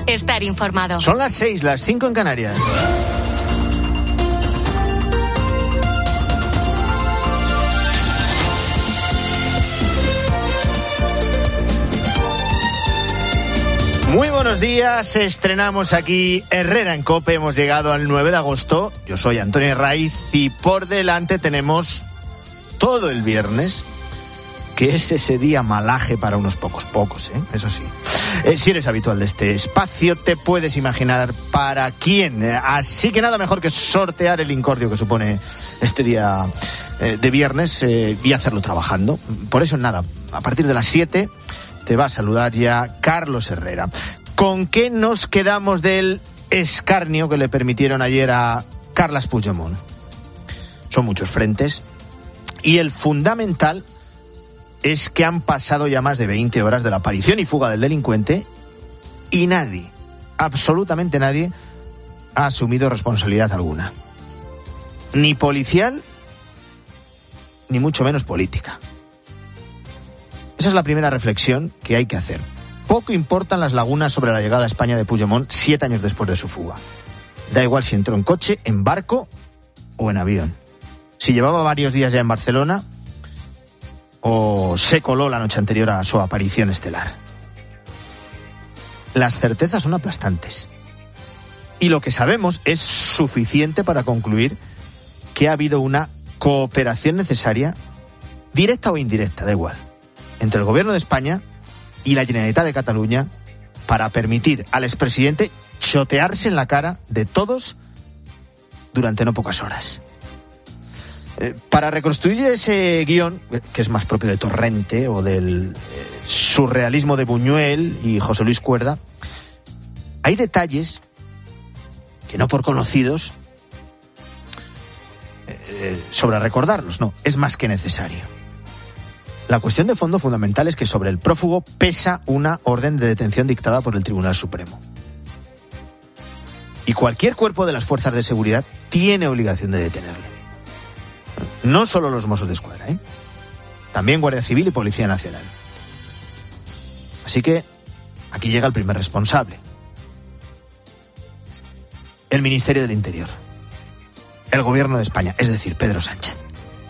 estar informado. Son las 6, las 5 en Canarias. Muy buenos días, estrenamos aquí Herrera en COPE, hemos llegado al 9 de agosto, yo soy Antonio Raiz y por delante tenemos todo el viernes, que es ese día malaje para unos pocos, eso sí. Si eres habitual de este espacio, te puedes imaginar para quién. Así que nada mejor que sortear el incordio que supone este día de viernes y hacerlo trabajando. Por eso nada, a partir de las 7 te va a saludar ya Carlos Herrera. ¿Con qué nos quedamos del escarnio que le permitieron ayer a Carles Puigdemont? Son muchos frentes y el fundamental es que han pasado ya más de 20 horas de la aparición y fuga del delincuente y nadie, absolutamente nadie, ha asumido responsabilidad alguna. Ni policial, ni mucho menos política. Esa es la primera reflexión que hay que hacer. Poco importan las lagunas sobre la llegada a España de Puigdemont 7 años después de su fuga. Da igual si entró en coche, en barco o en avión. Si llevaba varios días ya en Barcelona o se coló la noche anterior a su aparición estelar. Las certezas son aplastantes. Y lo que sabemos es suficiente para concluir que ha habido una cooperación necesaria, directa o indirecta, da igual, entre el Gobierno de España y la Generalitat de Cataluña para permitir al expresidente chotearse en la cara de todos durante no pocas horas. Para reconstruir ese guión, que es más propio de Torrente o del surrealismo de Buñuel y José Luis Cuerda, hay detalles que no por conocidos sobre recordarlos, no, es más que necesario. La cuestión de fondo fundamental es que sobre el prófugo pesa una orden de detención dictada por el Tribunal Supremo. Y cualquier cuerpo de las fuerzas de seguridad tiene obligación de detenerle. No solo los Mossos d'Esquadra, también Guardia Civil y Policía Nacional. Así que aquí llega el primer responsable. El Ministerio del Interior. El Gobierno de España, es decir, Pedro Sánchez.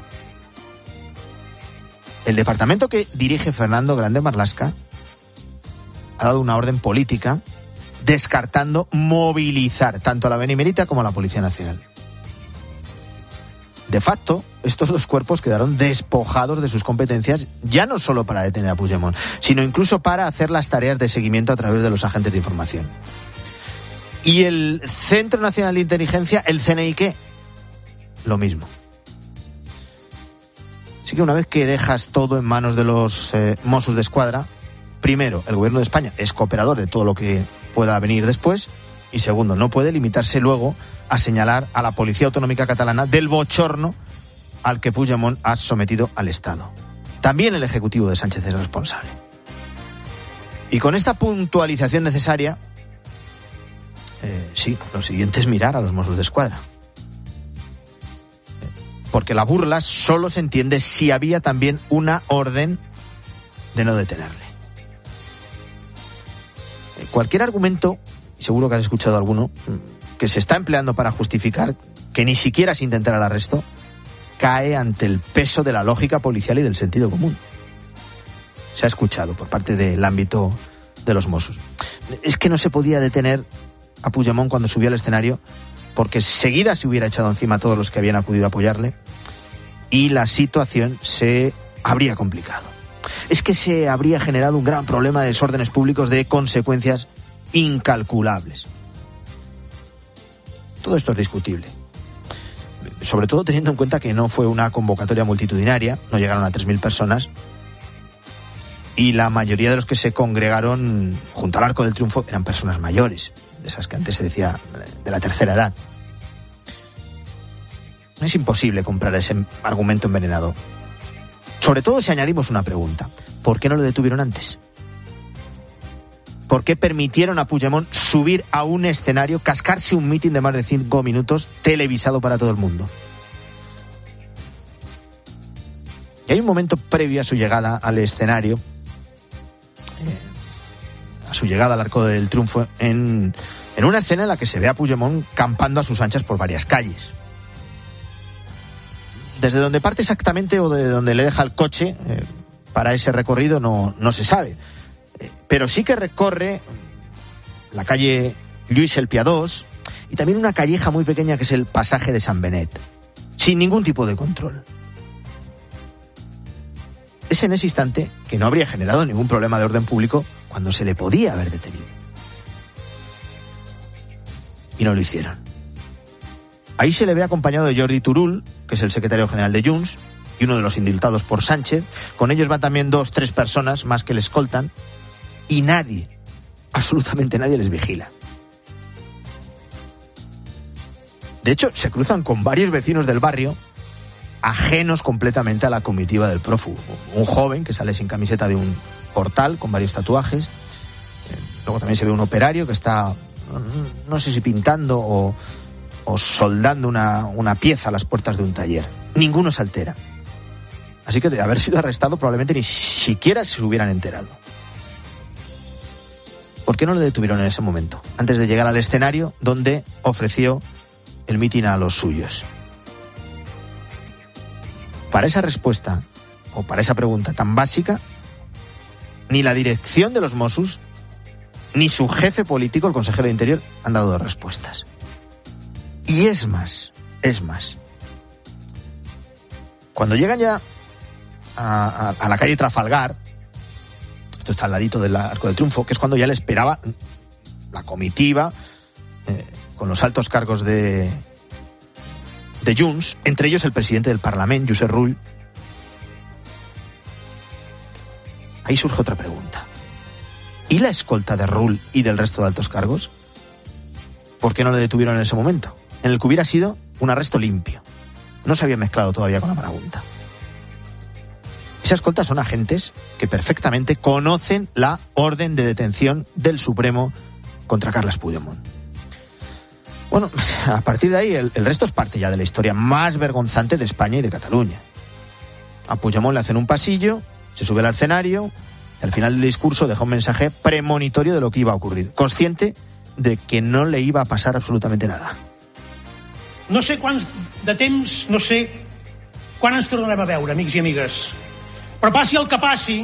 El departamento que dirige Fernando Grande Marlaska ha dado una orden política descartando movilizar tanto a la Benemérita como a la Policía Nacional. De facto, estos dos cuerpos quedaron despojados de sus competencias, ya no solo para detener a Puigdemont, sino incluso para hacer las tareas de seguimiento a través de los agentes de información. Y el Centro Nacional de Inteligencia, el CNI, ¿qué? Lo mismo. Así que una vez que dejas todo en manos de los Mossos d'Esquadra, primero, el Gobierno de España es cooperador de todo lo que pueda venir después, y segundo, no puede limitarse luego a señalar a la Policía Autonómica Catalana del bochorno al que Puigdemont ha sometido al Estado. También el Ejecutivo de Sánchez es responsable. Y con esta puntualización necesaria, sí, lo siguiente es mirar a los Mossos d'Esquadra. Porque la burla solo se entiende si había también una orden de no detenerle. Cualquier argumento, y seguro que has escuchado alguno, que se está empleando para justificar que ni siquiera se intentara el arresto, cae ante el peso de la lógica policial y del sentido común. Se ha escuchado por parte del ámbito de los Mossos. Es que no se podía detener a Puigdemont cuando subió al escenario porque seguida se hubiera echado encima a todos los que habían acudido a apoyarle y la situación se habría complicado. Es que se habría generado un gran problema de desórdenes públicos de consecuencias incalculables. Todo esto es discutible. Sobre todo teniendo en cuenta que no fue una convocatoria multitudinaria, no llegaron a 3.000 personas, y la mayoría de los que se congregaron junto al Arco del Triunfo eran personas mayores, de esas que antes se decía de la tercera edad. Es imposible comprar ese argumento envenenado. Sobre todo si añadimos una pregunta. ¿Por qué no lo detuvieron antes? ¿Por qué permitieron a Puigdemont subir a un escenario, cascarse un mitin de más de 5 minutos, televisado para todo el mundo? Y hay un momento previo a su llegada al escenario, a su llegada al Arco del Triunfo en una escena en la que se ve a Puigdemont campando a sus anchas por varias calles. Desde donde parte exactamente o de donde le deja el coche para ese recorrido no se sabe. Pero sí que recorre la calle Lluís el Piadós y también una calleja muy pequeña que es el pasaje de Sant Benet, sin ningún tipo de control. Es en ese instante que no habría generado ningún problema de orden público cuando se le podía haber detenido. Y no lo hicieron. Ahí se le ve acompañado de Jordi Turull, que es el secretario general de Junts, y uno de los indultados por Sánchez. Con ellos van también 2-3 personas más que le escoltan, y nadie, absolutamente nadie les vigila. De hecho, se cruzan con varios vecinos del barrio, ajenos completamente a la comitiva del prófugo. Un joven que sale sin camiseta de un portal con varios tatuajes. Luego también se ve un operario que está, no sé si pintando o soldando una pieza a las puertas de un taller. Ninguno se altera. Así que de haber sido arrestado probablemente ni siquiera se hubieran enterado. ¿Por qué no le detuvieron en ese momento? Antes de llegar al escenario donde ofreció el mitin a los suyos. Para esa respuesta, o para esa pregunta tan básica, ni la dirección de los Mossos, ni su jefe político, el consejero de Interior, han dado respuestas. Y es más. Cuando llegan ya a la calle Trafalgar, esto está al ladito del Arco del Triunfo, que es cuando ya le esperaba la comitiva con los altos cargos de Junts, entre ellos el presidente del Parlament, Josep Rull. Ahí surge otra pregunta. ¿Y la escolta de Rull y del resto de altos cargos? ¿Por qué no le detuvieron en ese momento? En el que hubiera sido un arresto limpio. No se había mezclado todavía con la marabunta. Esa escolta son agentes que perfectamente conocen la orden de detención del Supremo contra Carles Puigdemont. Bueno, a partir de ahí el resto es parte ya de la historia más vergonzante de España y de Cataluña. A Puigdemont le hacen un pasillo, se sube al escenario y al final del discurso deja un mensaje premonitorio de lo que iba a ocurrir, consciente de que no le iba a pasar absolutamente nada. No sé quants de temps, no sé quan ens tornarem a veure, amics i amigues. Però passi el que passi,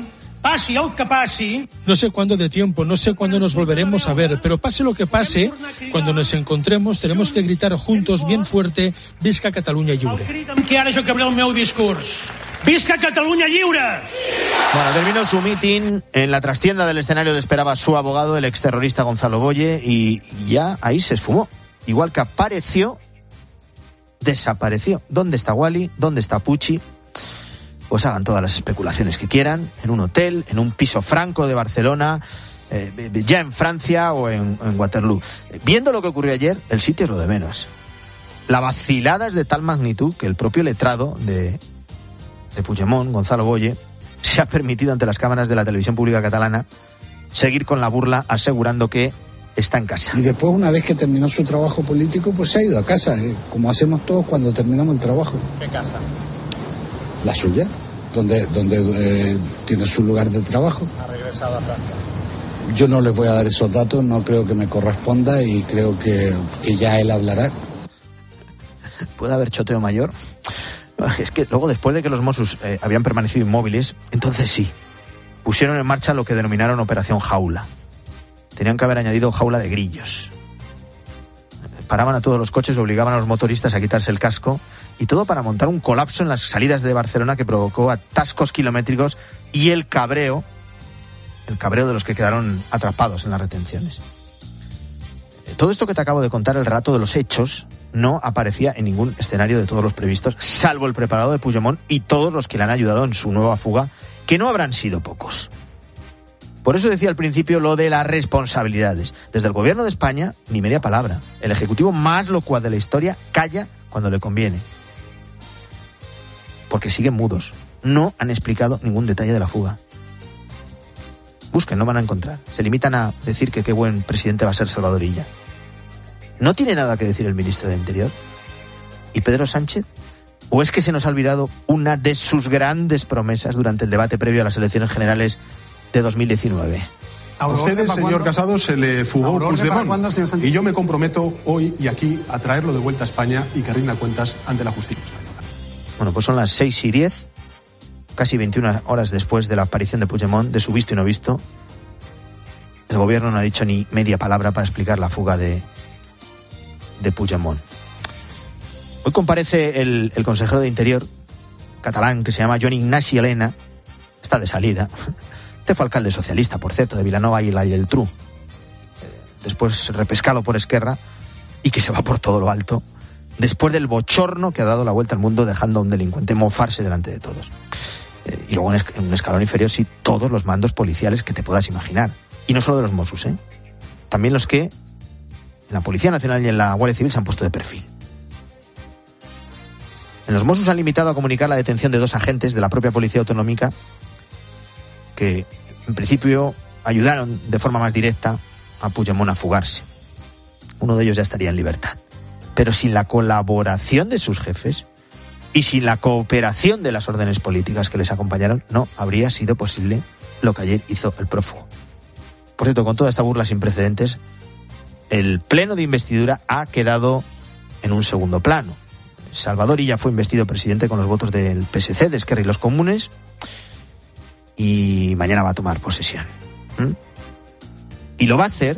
no sé cuándo de tiempo, no sé cuándo nos volveremos a ver, pero pase lo que pase, cuando nos encontremos tenemos que gritar juntos bien fuerte: Visca Catalunya lliure. Que ara jo acabaré el meu discurs. Visca Catalunya lliure! Bueno, terminó su mitin. En la trastienda del escenario le esperaba su abogado, el exterrorista Gonzalo Boye, y ya ahí se esfumó. Igual que apareció, desapareció. ¿Dónde está Wally? ¿Dónde está Pucci? Pues hagan todas las especulaciones que quieran, en un hotel, en un piso franco de Barcelona, ya en Francia o en Waterloo. Viendo lo que ocurrió ayer, el sitio es lo de menos. La vacilada es de tal magnitud que el propio letrado de Puigdemont, Gonzalo Boye, se ha permitido ante las cámaras de la televisión pública catalana seguir con la burla asegurando que está en casa. Y después, una vez que terminó su trabajo político, pues se ha ido a casa, como hacemos todos cuando terminamos el trabajo. ¿Qué casa? La suya, donde tiene su lugar de trabajo. Ha regresado a Francia. Yo no les voy a dar esos datos, no creo que me corresponda y creo que ya él hablará. ¿Puede haber choteo mayor? Es que luego, después de que los Mossos habían permanecido inmóviles, entonces sí, pusieron en marcha lo que denominaron Operación Jaula. Tenían que haber añadido jaula de grillos. Paraban a todos los coches, obligaban a los motoristas a quitarse el casco, y todo para montar un colapso en las salidas de Barcelona que provocó atascos kilométricos y el cabreo de los que quedaron atrapados en las retenciones. Todo esto que te acabo de contar, el relato de los hechos, no aparecía en ningún escenario de todos los previstos, salvo el preparado de Puigdemont y todos los que le han ayudado en su nueva fuga, que no habrán sido pocos. Por eso decía al principio lo de las responsabilidades. Desde el gobierno de España, ni media palabra. El ejecutivo más locuaz de la historia calla cuando le conviene. Porque siguen mudos. No han explicado ningún detalle de la fuga. Busquen, no van a encontrar. Se limitan a decir que qué buen presidente va a ser Salvador Illa. ¿No tiene nada que decir el ministro del Interior? ¿Y Pedro Sánchez? ¿O es que se nos ha olvidado una de sus grandes promesas durante el debate previo a las elecciones generales de 2019? A ustedes, señor Casado, se le fugó Puigdemont. Y yo me comprometo hoy y aquí a traerlo de vuelta a España y que rinda cuentas ante la justicia española. Bueno, pues son las 6:10, casi 21 horas después de la aparición de Puigdemont, de su visto y no visto. El gobierno no ha dicho ni media palabra para explicar la fuga de Puigdemont. Hoy comparece el consejero de Interior catalán, que se llama Joan Ignasi Elena, está de salida. Este fue alcalde socialista, por cierto, de Vilanova y la Geltrú. Después repescado por Esquerra y que se va por todo lo alto, después del bochorno que ha dado la vuelta al mundo dejando a un delincuente mofarse delante de todos. Y luego en un escalón inferior, sí, todos los mandos policiales que te puedas imaginar. Y no solo de los Mossos, también los que en la Policía Nacional y en la Guardia Civil se han puesto de perfil. En los Mossos han limitado a comunicar la detención de 2 agentes de la propia Policía Autonómica que, en principio, ayudaron de forma más directa a Puigdemont a fugarse. Uno de ellos ya estaría en libertad. Pero sin la colaboración de sus jefes y sin la cooperación de las órdenes políticas que les acompañaron, no habría sido posible lo que ayer hizo el prófugo. Por cierto, con toda esta burla sin precedentes, el pleno de investidura ha quedado en un segundo plano. Salvador Illa fue investido presidente con los votos del PSC, de Esquerra y los Comunes, y mañana va a tomar posesión. Y lo va a hacer,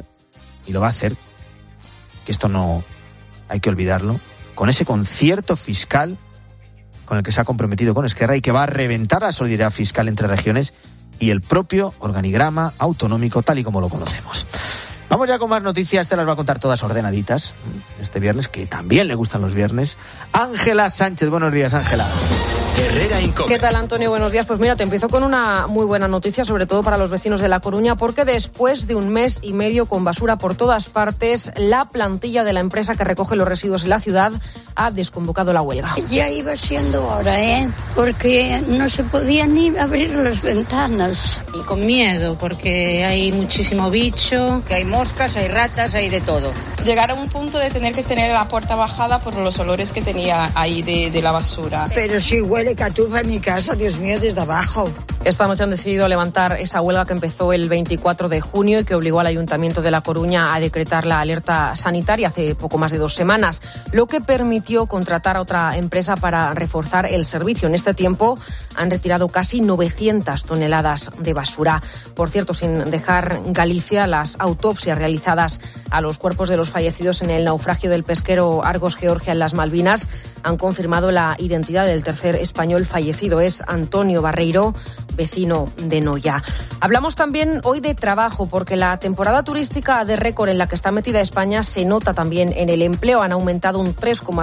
que esto no hay que olvidarlo, con ese concierto fiscal con el que se ha comprometido con Esquerra y que va a reventar la solidaridad fiscal entre regiones y el propio organigrama autonómico tal y como lo conocemos. Vamos ya con más noticias, te las va a contar todas ordenaditas este viernes, que también le gustan los viernes. Ángela Sánchez, buenos días, Ángela. Herrera Incope. ¿Qué tal, Antonio? Buenos días. Pues mira, te empiezo con una muy buena noticia, sobre todo para los vecinos de La Coruña, porque después de un mes y medio con basura por todas partes, la plantilla de la empresa que recoge los residuos en la ciudad ha desconvocado la huelga. Ya iba siendo hora, porque no se podía ni abrir las ventanas. Y con miedo, porque hay muchísimo bicho. Que hay moscas, hay ratas, hay de todo. Llegar a un punto de tener que tener la puerta bajada por los olores que tenía ahí de la basura. Pero sí huele catufa en mi casa, Dios mío, desde abajo. Esta noche han decidido levantar esa huelga que empezó el 24 de junio y que obligó al Ayuntamiento de La Coruña a decretar la alerta sanitaria hace poco más de 2 semanas, lo que permitió contratar a otra empresa para reforzar el servicio. En este tiempo han retirado casi 900 toneladas de basura. Por cierto, sin dejar Galicia, las autopsias realizadas a los cuerpos de los fallecidos en el naufragio del pesquero Argos Georgia en las Malvinas han confirmado la identidad del tercer español fallecido. Es Antonio Barreiro, vecino de Noia. Hablamos también hoy de trabajo, porque la temporada turística de récord en la que está metida España se nota también en el empleo. Han aumentado un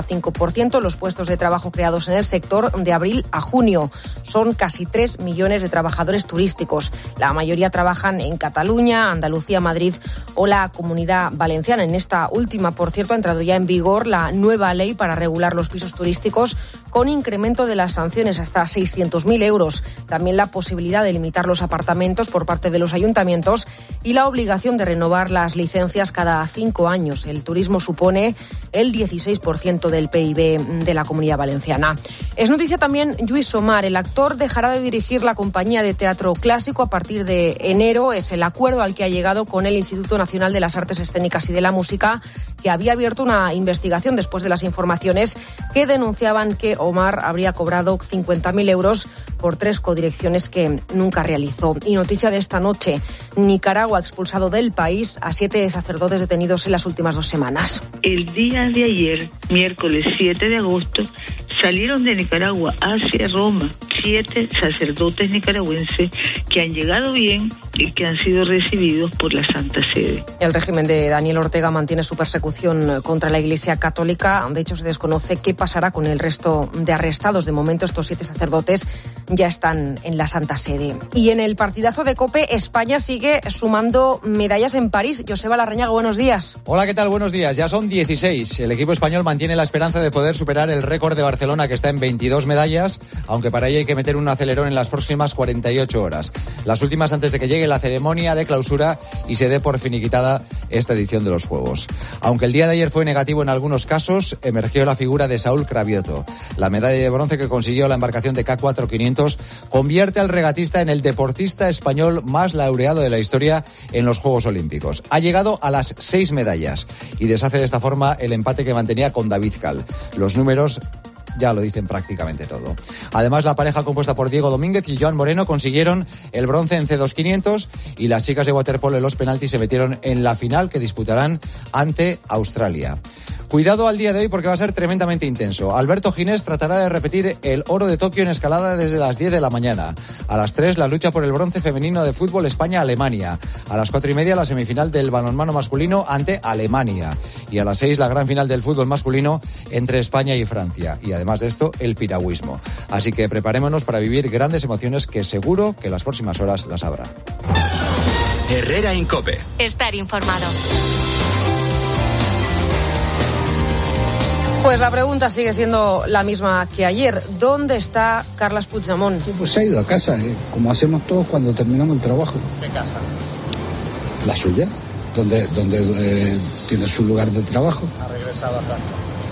3,5% los puestos de trabajo creados en el sector de abril a junio. Son casi 3 millones de trabajadores turísticos. La mayoría trabajan en Cataluña, Andalucía, Madrid o la Comunidad Valenciana. En esta última, por cierto, ha entrado ya en vigor la nueva ley para regular los pisos turísticos, con incremento de las sanciones hasta 600.000 euros. También la posibilidad de limitar los apartamentos por parte de los ayuntamientos y la obligación de renovar las licencias cada 5 años. El turismo supone el 16% del PIB de la Comunidad Valenciana. Es noticia también Lluís Somar. El actor dejará de dirigir la compañía de teatro clásico a partir de enero. Es el acuerdo al que ha llegado con el Instituto Nacional de las Artes Escénicas y de la Música, que había abierto una investigación después de las informaciones que denunciaban que Omar habría cobrado 50.000 euros por 3 codirecciones que nunca realizó. Y noticia de esta noche: Nicaragua ha expulsado del país a 7 sacerdotes detenidos en las últimas 2 semanas. El día de ayer, miércoles 7 de agosto, salieron de Nicaragua hacia Roma 7 sacerdotes nicaragüenses que han llegado bien y que han sido recibidos por la Santa Sede. El régimen de Daniel Ortega mantiene su persecución contra la Iglesia Católica. De hecho, se desconoce qué pasará con el resto de arrestados. De momento, estos 7 sacerdotes ya están en la Santa Sede. Y en el partidazo de COPE, España sigue sumando medallas en París. Joseba Larrañaga, buenos días. Hola, ¿qué tal? Buenos días. Ya son 16. El equipo español mantiene la esperanza de poder superar el récord de Barcelona, que está en 22 medallas, aunque para ello hay que meter un acelerón en las próximas 48 horas. Las últimas antes de que llegue la ceremonia de clausura y se dé por finiquitada esta edición de los Juegos. Aunque el día de ayer fue negativo en algunos casos, emergió la figura de Saúl Cravioto. La medalla de bronce que consiguió la embarcación de K4 500 Martos, convierte al regatista en el deportista español más laureado de la historia en los Juegos Olímpicos. Ha llegado a las 6 medallas y deshace de esta forma el empate que mantenía con David Cal. Los números ya lo dicen prácticamente todo. Además, la pareja compuesta por Diego Domínguez y Joan Moreno consiguieron el bronce en C2 500 y las chicas de waterpolo en los penaltis se metieron en la final que disputarán ante Australia. Cuidado al día de hoy porque va a ser tremendamente intenso. Alberto Ginés tratará de repetir el oro de Tokio en escalada desde las 10 de la mañana. A las 3 la lucha por el bronce femenino de fútbol España-Alemania. A las 4:30 la semifinal del balonmano masculino ante Alemania. Y a las 6 la gran final del fútbol masculino entre España y Francia. Y además de esto, el piragüismo. Así que preparémonos para vivir grandes emociones que seguro que las próximas horas las habrá. Herrera en COPE. Estar informado. Pues la pregunta sigue siendo la misma que ayer. ¿Dónde está Carles Puigdemont? Pues se ha ido a casa, como hacemos todos cuando terminamos el trabajo. ¿Qué casa? La suya, donde tiene su lugar de trabajo. Ha regresado a Francia.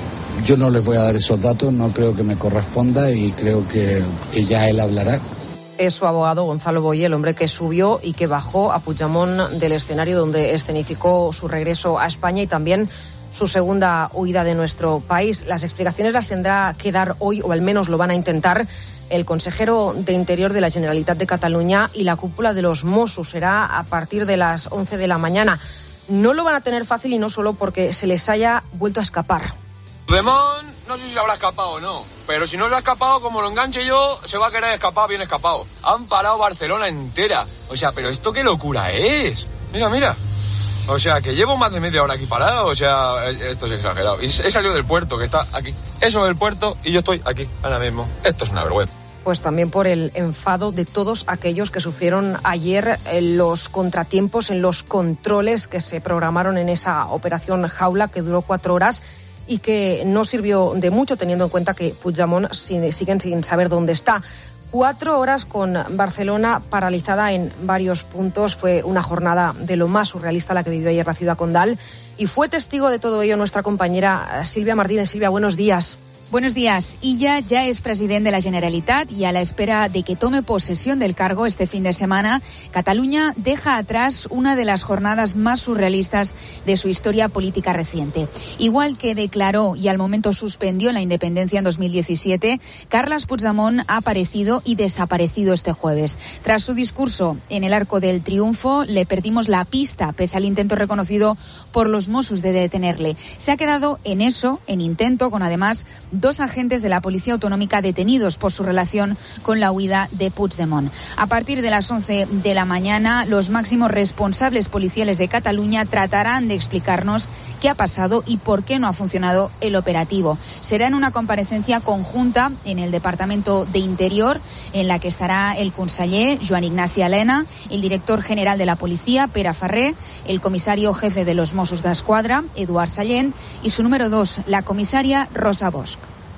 Yo no les voy a dar esos datos, no creo que me corresponda y creo que ya él hablará. Es su abogado Gonzalo Boye, el hombre que subió y que bajó a Puigdemont del escenario donde escenificó su regreso a España y también su segunda huida de nuestro país. Las explicaciones las tendrá que dar hoy, o al menos lo van a intentar, el consejero de Interior de la Generalitat de Cataluña y la cúpula de los Mossos. Será a partir de las 11 de la mañana. No lo van a tener fácil y no solo porque se les haya vuelto a escapar. Puigdemont no sé si se habrá escapado o no, pero si no se ha escapado, como lo enganche yo, se va a querer escapar bien escapado. Han parado Barcelona entera. O sea, pero esto qué locura es. Mira. O sea, que llevo más de media hora aquí parado, o sea, esto es exagerado. Y he salido del puerto, que está aquí. Eso del puerto y yo estoy aquí, ahora mismo. Esto es una vergüenza. Pues también por el enfado de todos aquellos que sufrieron ayer los contratiempos en los controles que se programaron en esa operación Jaula que duró 4 horas y que no sirvió de mucho teniendo en cuenta que Puigdemont siguen sin saber dónde está. 4 horas con Barcelona paralizada en varios puntos. Fue una jornada de lo más surrealista la que vivió ayer la ciudad condal. Y fue testigo de todo ello nuestra compañera Sílvia Martínez. Sílvia, buenos días. Buenos días. Illa ya es presidente de la Generalitat y a la espera de que tome posesión del cargo este fin de semana, Cataluña deja atrás una de las jornadas más surrealistas de su historia política reciente. Igual que declaró y al momento suspendió la independencia en 2017, Carles Puigdemont ha aparecido y desaparecido este jueves. Tras su discurso en el Arco del Triunfo, le perdimos la pista, pese al intento reconocido por los Mossos de detenerle. Se ha quedado en eso, en intento, con además 2 agentes de la Policía Autonómica detenidos por su relación con la huida de Puigdemont. A partir de las 11 de la mañana, los máximos responsables policiales de Cataluña tratarán de explicarnos qué ha pasado y por qué no ha funcionado el operativo. Será en una comparecencia conjunta en el Departamento de Interior, en la que estará el conseller Joan Ignasi Elena, el director general de la Policía, Pere Ferrer, el comisario jefe de los Mossos d'Esquadra, Eduard Sallent, y su número 2, la comisaria Rosa Bosch.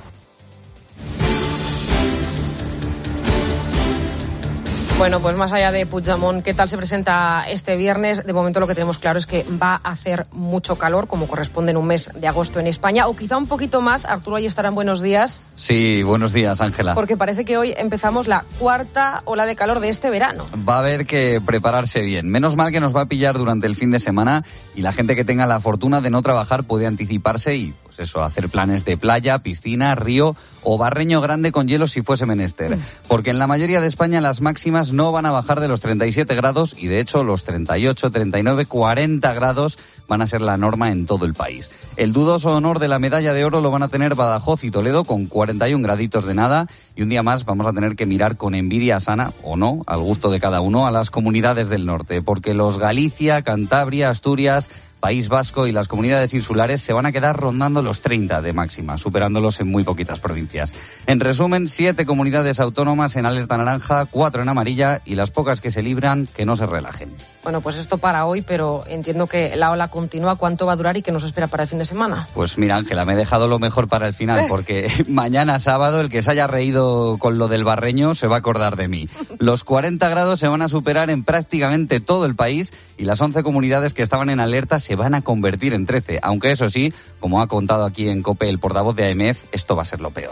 Bueno, pues más allá de Puigdemont, ¿qué tal se presenta este viernes? De momento lo que tenemos claro es que va a hacer mucho calor, como corresponde en un mes de agosto en España, o quizá un poquito más. Arturo, ahí estarán. Buenos días. Sí, buenos días, Ángela. Porque parece que hoy empezamos la 4ª ola de calor de este verano. Va a haber que prepararse bien. Menos mal que nos va a pillar durante el fin de semana y la gente que tenga la fortuna de no trabajar puede anticiparse y, pues eso, hacer planes de playa, piscina, río o barreño grande con hielo si fuese menester. Porque en la mayoría de España las máximas no van a bajar de los 37 grados y de hecho los 38, 39, 40 grados van a ser la norma en todo el país. El dudoso honor de la medalla de oro lo van a tener Badajoz y Toledo con 41 graditos de nada y un día más vamos a tener que mirar con envidia sana, o no, al gusto de cada uno, a las comunidades del norte, porque los Galicia, Cantabria, Asturias, País Vasco y las comunidades insulares se van a quedar rondando los 30 de máxima, superándolos en muy poquitas provincias. En resumen, 7 comunidades autónomas en alerta naranja, 4 en amarilla y las pocas que se libran que no se relajen. Bueno, pues esto para hoy, pero entiendo que la ola continúa. ¿Cuánto va a durar y qué nos espera para el fin de semana? Pues mira, Ángela, me he dejado lo mejor para el final, porque mañana sábado el que se haya reído con lo del barreño se va a acordar de mí. Los 40 grados se van a superar en prácticamente todo el país y las 11 comunidades que estaban en alerta se van a convertir en 13, aunque eso sí, como ha contado aquí en COPE el portavoz de AEMEF, esto va a ser lo peor.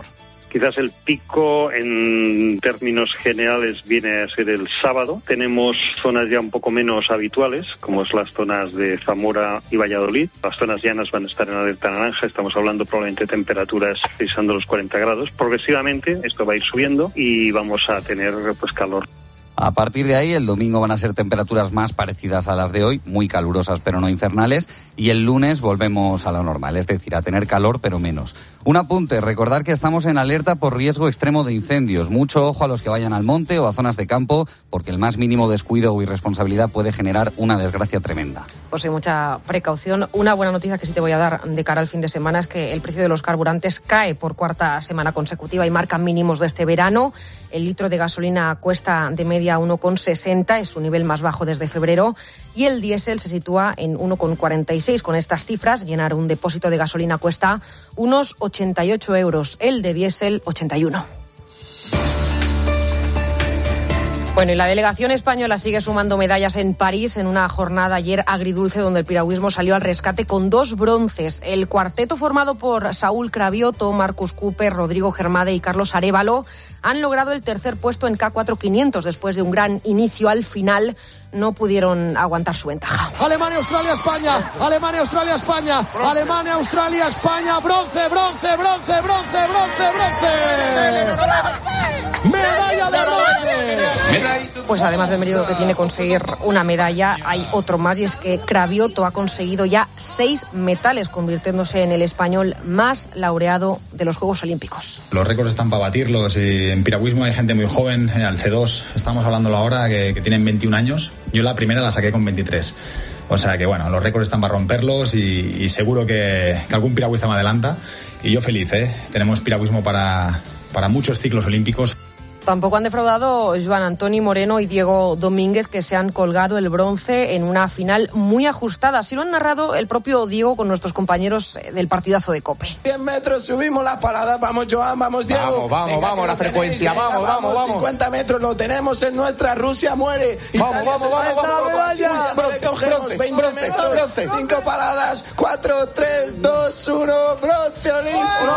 Quizás el pico en términos generales viene a ser el sábado. Tenemos zonas ya un poco menos habituales, como es las zonas de Zamora y Valladolid. Las zonas llanas van a estar en alerta naranja. Estamos hablando probablemente de temperaturas pisando los 40 grados. Progresivamente esto va a ir subiendo y vamos a tener pues calor. A partir de ahí, el domingo van a ser temperaturas más parecidas a las de hoy, muy calurosas pero no infernales, y el lunes volvemos a lo normal, es decir, a tener calor pero menos. Un apunte, recordar que estamos en alerta por riesgo extremo de incendios. Mucho ojo a los que vayan al monte o a zonas de campo, porque el más mínimo descuido o irresponsabilidad puede generar una desgracia tremenda. Pues hay mucha precaución. Una buena noticia que sí te voy a dar de cara al fin de semana es que el precio de los carburantes cae por cuarta semana consecutiva y marca mínimos de este verano. El litro de gasolina cuesta de media 1,60, es su nivel más bajo desde febrero, y el diésel se sitúa en 1,46. Con estas cifras, llenar un depósito de gasolina cuesta unos 88 euros, el de diésel 81. Bueno, y la delegación española sigue sumando medallas en París en una jornada ayer agridulce donde el piragüismo salió al rescate con 2 bronces. El cuarteto formado por Saúl Cravioto, Marcus Cooper, Rodrigo Germade y Carlos Arévalo han logrado el tercer puesto en K4 500 después de un gran inicio. Al final no pudieron aguantar su ventaja. Alemania, Australia, España. Alemania, Australia, España. Alemania, Australia, España. Bronce, bronce, bronce, bronce, bronce, bronce. Medalla de bronce. Pues además del mérito que tiene conseguir una medalla, hay otro más, y es que Cravioto ha conseguido ya 6 metales, convirtiéndose en el español más laureado de los Juegos Olímpicos. Los récords están para batirlos, y en piragüismo hay gente muy joven. Al C2 estamos hablando ahora que tienen 21 años. Yo la primera la saqué con 23. O sea que bueno, los récords están para romperlos y seguro que algún piragüista me adelanta. Y yo feliz, Tenemos piragüismo para muchos ciclos olímpicos. Tampoco han defraudado Joan Antoni Moreno y Diego Domínguez, que se han colgado el bronce en una final muy ajustada. Así lo han narrado el propio Diego con nuestros compañeros del partidazo de COPE. 100 metros, subimos la parada. Vamos, Joan, vamos, Diego. Vamos, la frecuencia, vamos. 50 metros lo tenemos en nuestra. Rusia muere. Vamos. Le cogemos 20 metros, 5 paradas, 4, 3, 2, 1, bronce olímpico.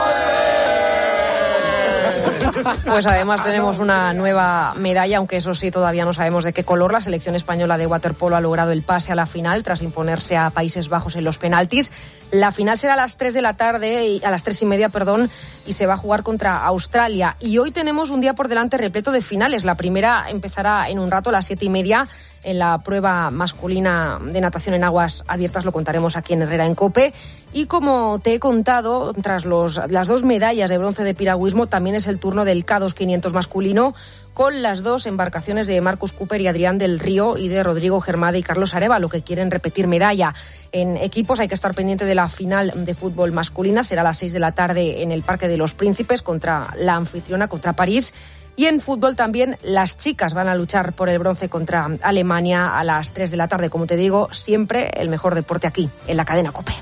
Pues además tenemos una nueva medalla, aunque eso sí, todavía no sabemos de qué color. La selección española de waterpolo ha logrado el pase a la final tras imponerse a Países Bajos en los penaltis. La final será a las 3 de la tarde, a las 3:30, y se va a jugar contra Australia. Y hoy tenemos un día por delante repleto de finales. La primera empezará en un rato, a las 7:30, en la prueba masculina de natación en aguas abiertas. Lo contaremos aquí en Herrera en COPE. Y como te he contado, tras las 2 medallas de bronce de piragüismo, también es el turno del K2 500 masculino, con las 2 embarcaciones de Marcus Cooper y Adrián del Río y de Rodrigo Germade y Carlos Arévalo, que quieren repetir medalla. En equipos hay que estar pendiente de la final de fútbol masculina. Será a las 6 de la tarde en el Parque de los Príncipes contra la anfitriona, contra París. Y en fútbol también las chicas van a luchar por el bronce contra Alemania a las 3 de la tarde. Como te digo, siempre el mejor deporte aquí, en la cadena COPE.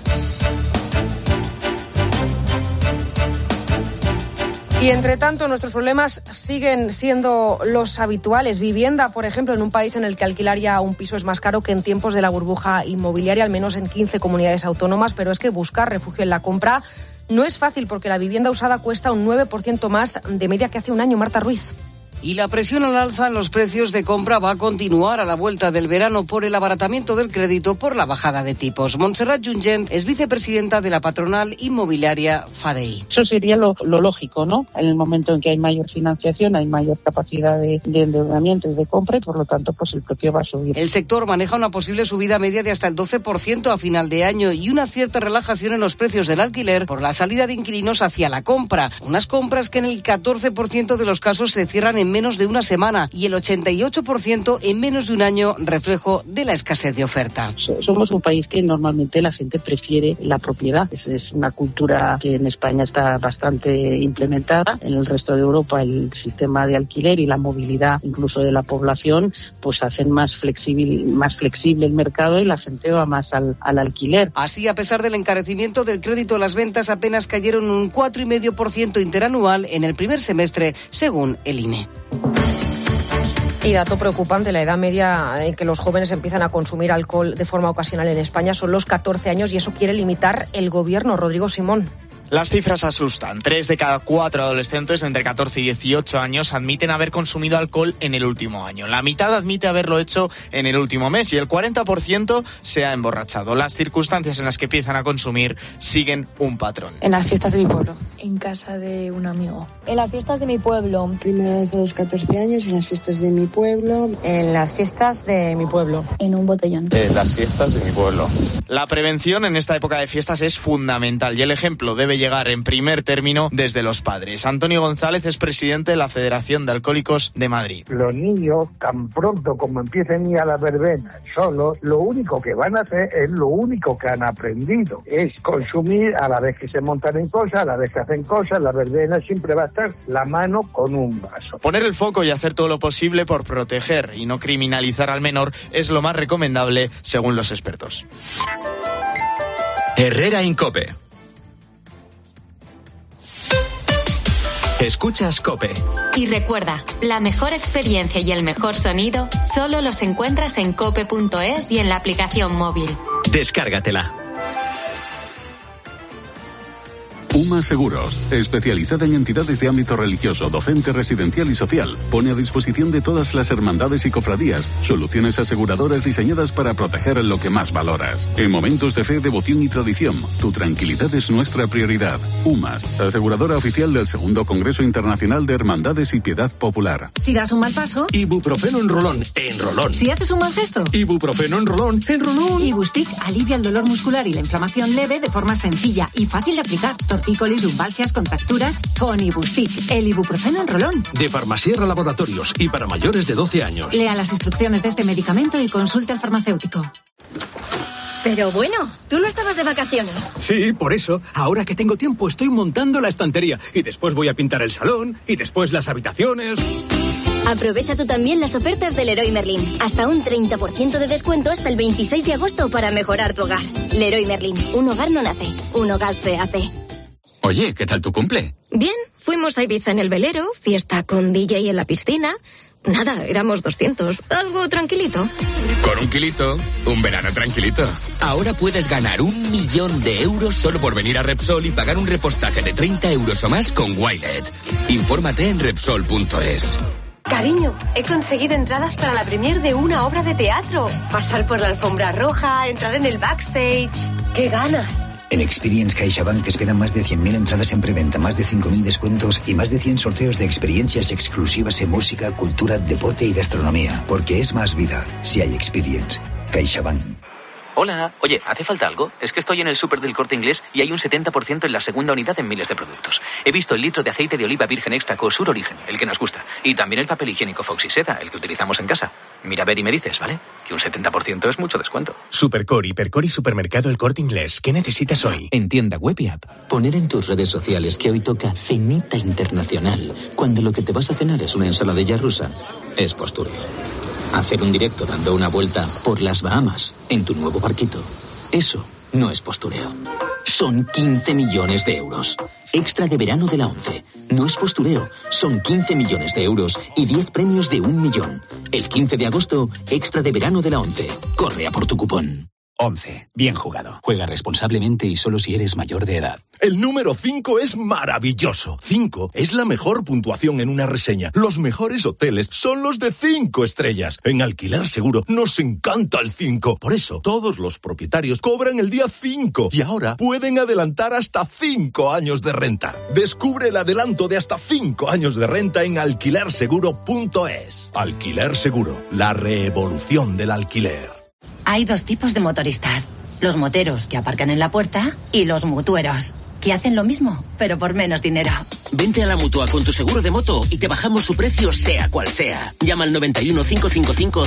Y entre tanto, nuestros problemas siguen siendo los habituales. Vivienda, por ejemplo, en un país en el que alquilar ya un piso es más caro que en tiempos de la burbuja inmobiliaria, al menos en 15 comunidades autónomas, pero es que buscar refugio en la compra no es fácil porque la vivienda usada cuesta un 9% más de media que hace un año. Marta Ruiz. Y la presión al alza en los precios de compra va a continuar a la vuelta del verano por el abaratamiento del crédito por la bajada de tipos. Montserrat Jungent es vicepresidenta de la patronal inmobiliaria FADEI. Eso sería lo lógico, ¿no? En el momento en que hay mayor financiación, hay mayor capacidad de endeudamiento y de compra, y por lo tanto pues el precio va a subir. El sector maneja una posible subida media de hasta el 12% a final de año y una cierta relajación en los precios del alquiler por la salida de inquilinos hacia la compra. Unas compras que en el 14% de los casos se cierran en menos de una semana y el 88% en menos de un año, reflejo de la escasez de oferta. Somos un país que normalmente la gente prefiere la propiedad. Es una cultura que en España está bastante implementada. En el resto de Europa el sistema de alquiler y la movilidad incluso de la población pues hacen más flexible el mercado y la gente va más al alquiler. Así, a pesar del encarecimiento del crédito, las ventas apenas cayeron un 4,5% interanual en el primer semestre, según el INE. Y dato preocupante, la edad media en que los jóvenes empiezan a consumir alcohol de forma ocasional en España son los 14 años, y eso quiere limitar el gobierno. Rodrigo Simón. Las cifras asustan. 3 de cada 4 adolescentes de entre 14 y 18 años admiten haber consumido alcohol en el último año. La mitad admite haberlo hecho en el último mes y el 40% se ha emborrachado. Las circunstancias en las que empiezan a consumir siguen un patrón. En las fiestas de mi pueblo. En casa de un amigo. En las fiestas de mi pueblo. Primera vez a los 14 años en las fiestas de mi pueblo. En las fiestas de mi pueblo. En un botellón. En las fiestas de mi pueblo. La prevención en esta época de fiestas es fundamental y el ejemplo debe llegar en primer término desde los padres. Antonio González es presidente de la Federación de Alcohólicos de Madrid. Los niños, tan pronto como empiecen a ir a la verbena solos, lo único que van a hacer es lo único que han aprendido. Es consumir a la vez que se montan en cosas, a la vez que hacen cosas. La verbena siempre va a estar la mano con un vaso. Poner el foco y hacer todo lo posible por proteger y no criminalizar al menor es lo más recomendable según los expertos. Herrera en COPE. Escuchas COPE. Y recuerda, la mejor experiencia y el mejor sonido solo los encuentras en cope.es y en la aplicación móvil. Descárgatela. UMA Seguros, especializada en entidades de ámbito religioso, docente, residencial y social, pone a disposición de todas las hermandades y cofradías soluciones aseguradoras diseñadas para proteger lo que más valoras. En momentos de fe, devoción y tradición, tu tranquilidad es nuestra prioridad. UMAS, aseguradora oficial del Segundo Congreso Internacional de Hermandades y Piedad Popular. Si das un mal paso, ibuprofeno en rolón, en rolón. Si haces un mal gesto, ibuprofeno en rolón, en rolón. Ibustic alivia el dolor muscular y la inflamación leve de forma sencilla y fácil de aplicar. Tortícolis, lumbalgias, contracturas, con Ibustic, el ibuprofeno en rolón. De Farmasierra Laboratorios y para mayores de 12 años. Lea las instrucciones de este medicamento y consulte al farmacéutico. Pero bueno, tú no estabas de vacaciones. Sí, por eso, ahora que tengo tiempo estoy montando la estantería y después voy a pintar el salón y después las habitaciones. Aprovecha tú también las ofertas del Leroy Merlin. Hasta un 30% de descuento hasta el 26 de agosto para mejorar tu hogar. Leroy Merlin, un hogar no nace, un hogar se hace. Oye, ¿qué tal tu cumple? Bien, fuimos a Ibiza en el velero, fiesta con DJ en la piscina. Nada, éramos 200, algo tranquilito. Con un kilito, un verano tranquilito. Ahora puedes ganar 1 millón de euros solo por venir a Repsol y pagar un repostaje de 30 euros o más con Wilet. Infórmate en Repsol.es. Cariño, he conseguido entradas para la premier de una obra de teatro. Pasar por la alfombra roja, entrar en el backstage. ¡Qué ganas! En Experience CaixaBank te esperan más de 100.000 entradas en preventa, más de 5.000 descuentos y más de 100 sorteos de experiencias exclusivas en música, cultura, deporte y gastronomía. Porque es más vida si hay Experience. CaixaBank. Hola, oye, ¿hace falta algo? Es que estoy en el súper del Corte Inglés y hay un 70% en la segunda unidad en miles de productos. He visto el litro de aceite de oliva virgen extra Cosur Origen, el que nos gusta. Y también el papel higiénico Fox y Seda, el que utilizamos en casa. Mira a ver y me dices, ¿vale? Que un 70% es mucho descuento. Supercore, Hipercore y Supermercado El Corte Inglés. ¿Qué necesitas hoy? En tienda web y app. Poner en tus redes sociales que hoy toca cenita internacional, cuando lo que te vas a cenar es una ensaladilla rusa, es postureo. Hacer un directo dando una vuelta por las Bahamas en tu nuevo barquito, eso no es postureo. Son 15 millones de euros. Extra de verano de la ONCE. No es postureo, son 15 millones de euros y 10 premios de 1 millón. El 15 de agosto, extra de verano de la ONCE. Corre a por tu cupón. 11. Bien jugado. Juega responsablemente y solo si eres mayor de edad. El número 5 es maravilloso. 5 es la mejor puntuación en una reseña. Los mejores hoteles son los de 5 estrellas. En Alquiler Seguro nos encanta el 5. Por eso, todos los propietarios cobran el día 5 y ahora pueden adelantar hasta 5 años de renta. Descubre el adelanto de hasta 5 años de renta en alquilerseguro.es. Alquiler Seguro, la revolución del alquiler. Hay 2 tipos de motoristas. Los moteros que aparcan en la puerta y los mutueros, que hacen lo mismo, pero por menos dinero. Vente a la Mutua con tu seguro de moto y te bajamos su precio sea cual sea. Llama al 91 555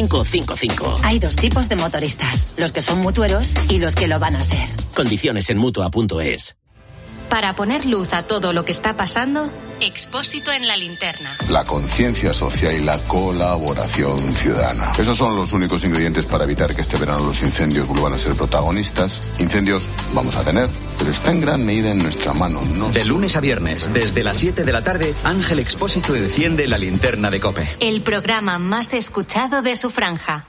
5555. Hay 2 tipos de motoristas, los que son mutueros y los que lo van a ser. Condiciones en Mutua.es. Para poner luz a todo lo que está pasando, Expósito en la linterna. La conciencia social y la colaboración ciudadana. Esos son los únicos ingredientes para evitar que este verano los incendios vuelvan a ser protagonistas. Incendios vamos a tener, pero está en gran medida en nuestra mano. De lunes a viernes, desde las 7 de la tarde, Ángel Expósito enciende la linterna de COPE. El programa más escuchado de su franja.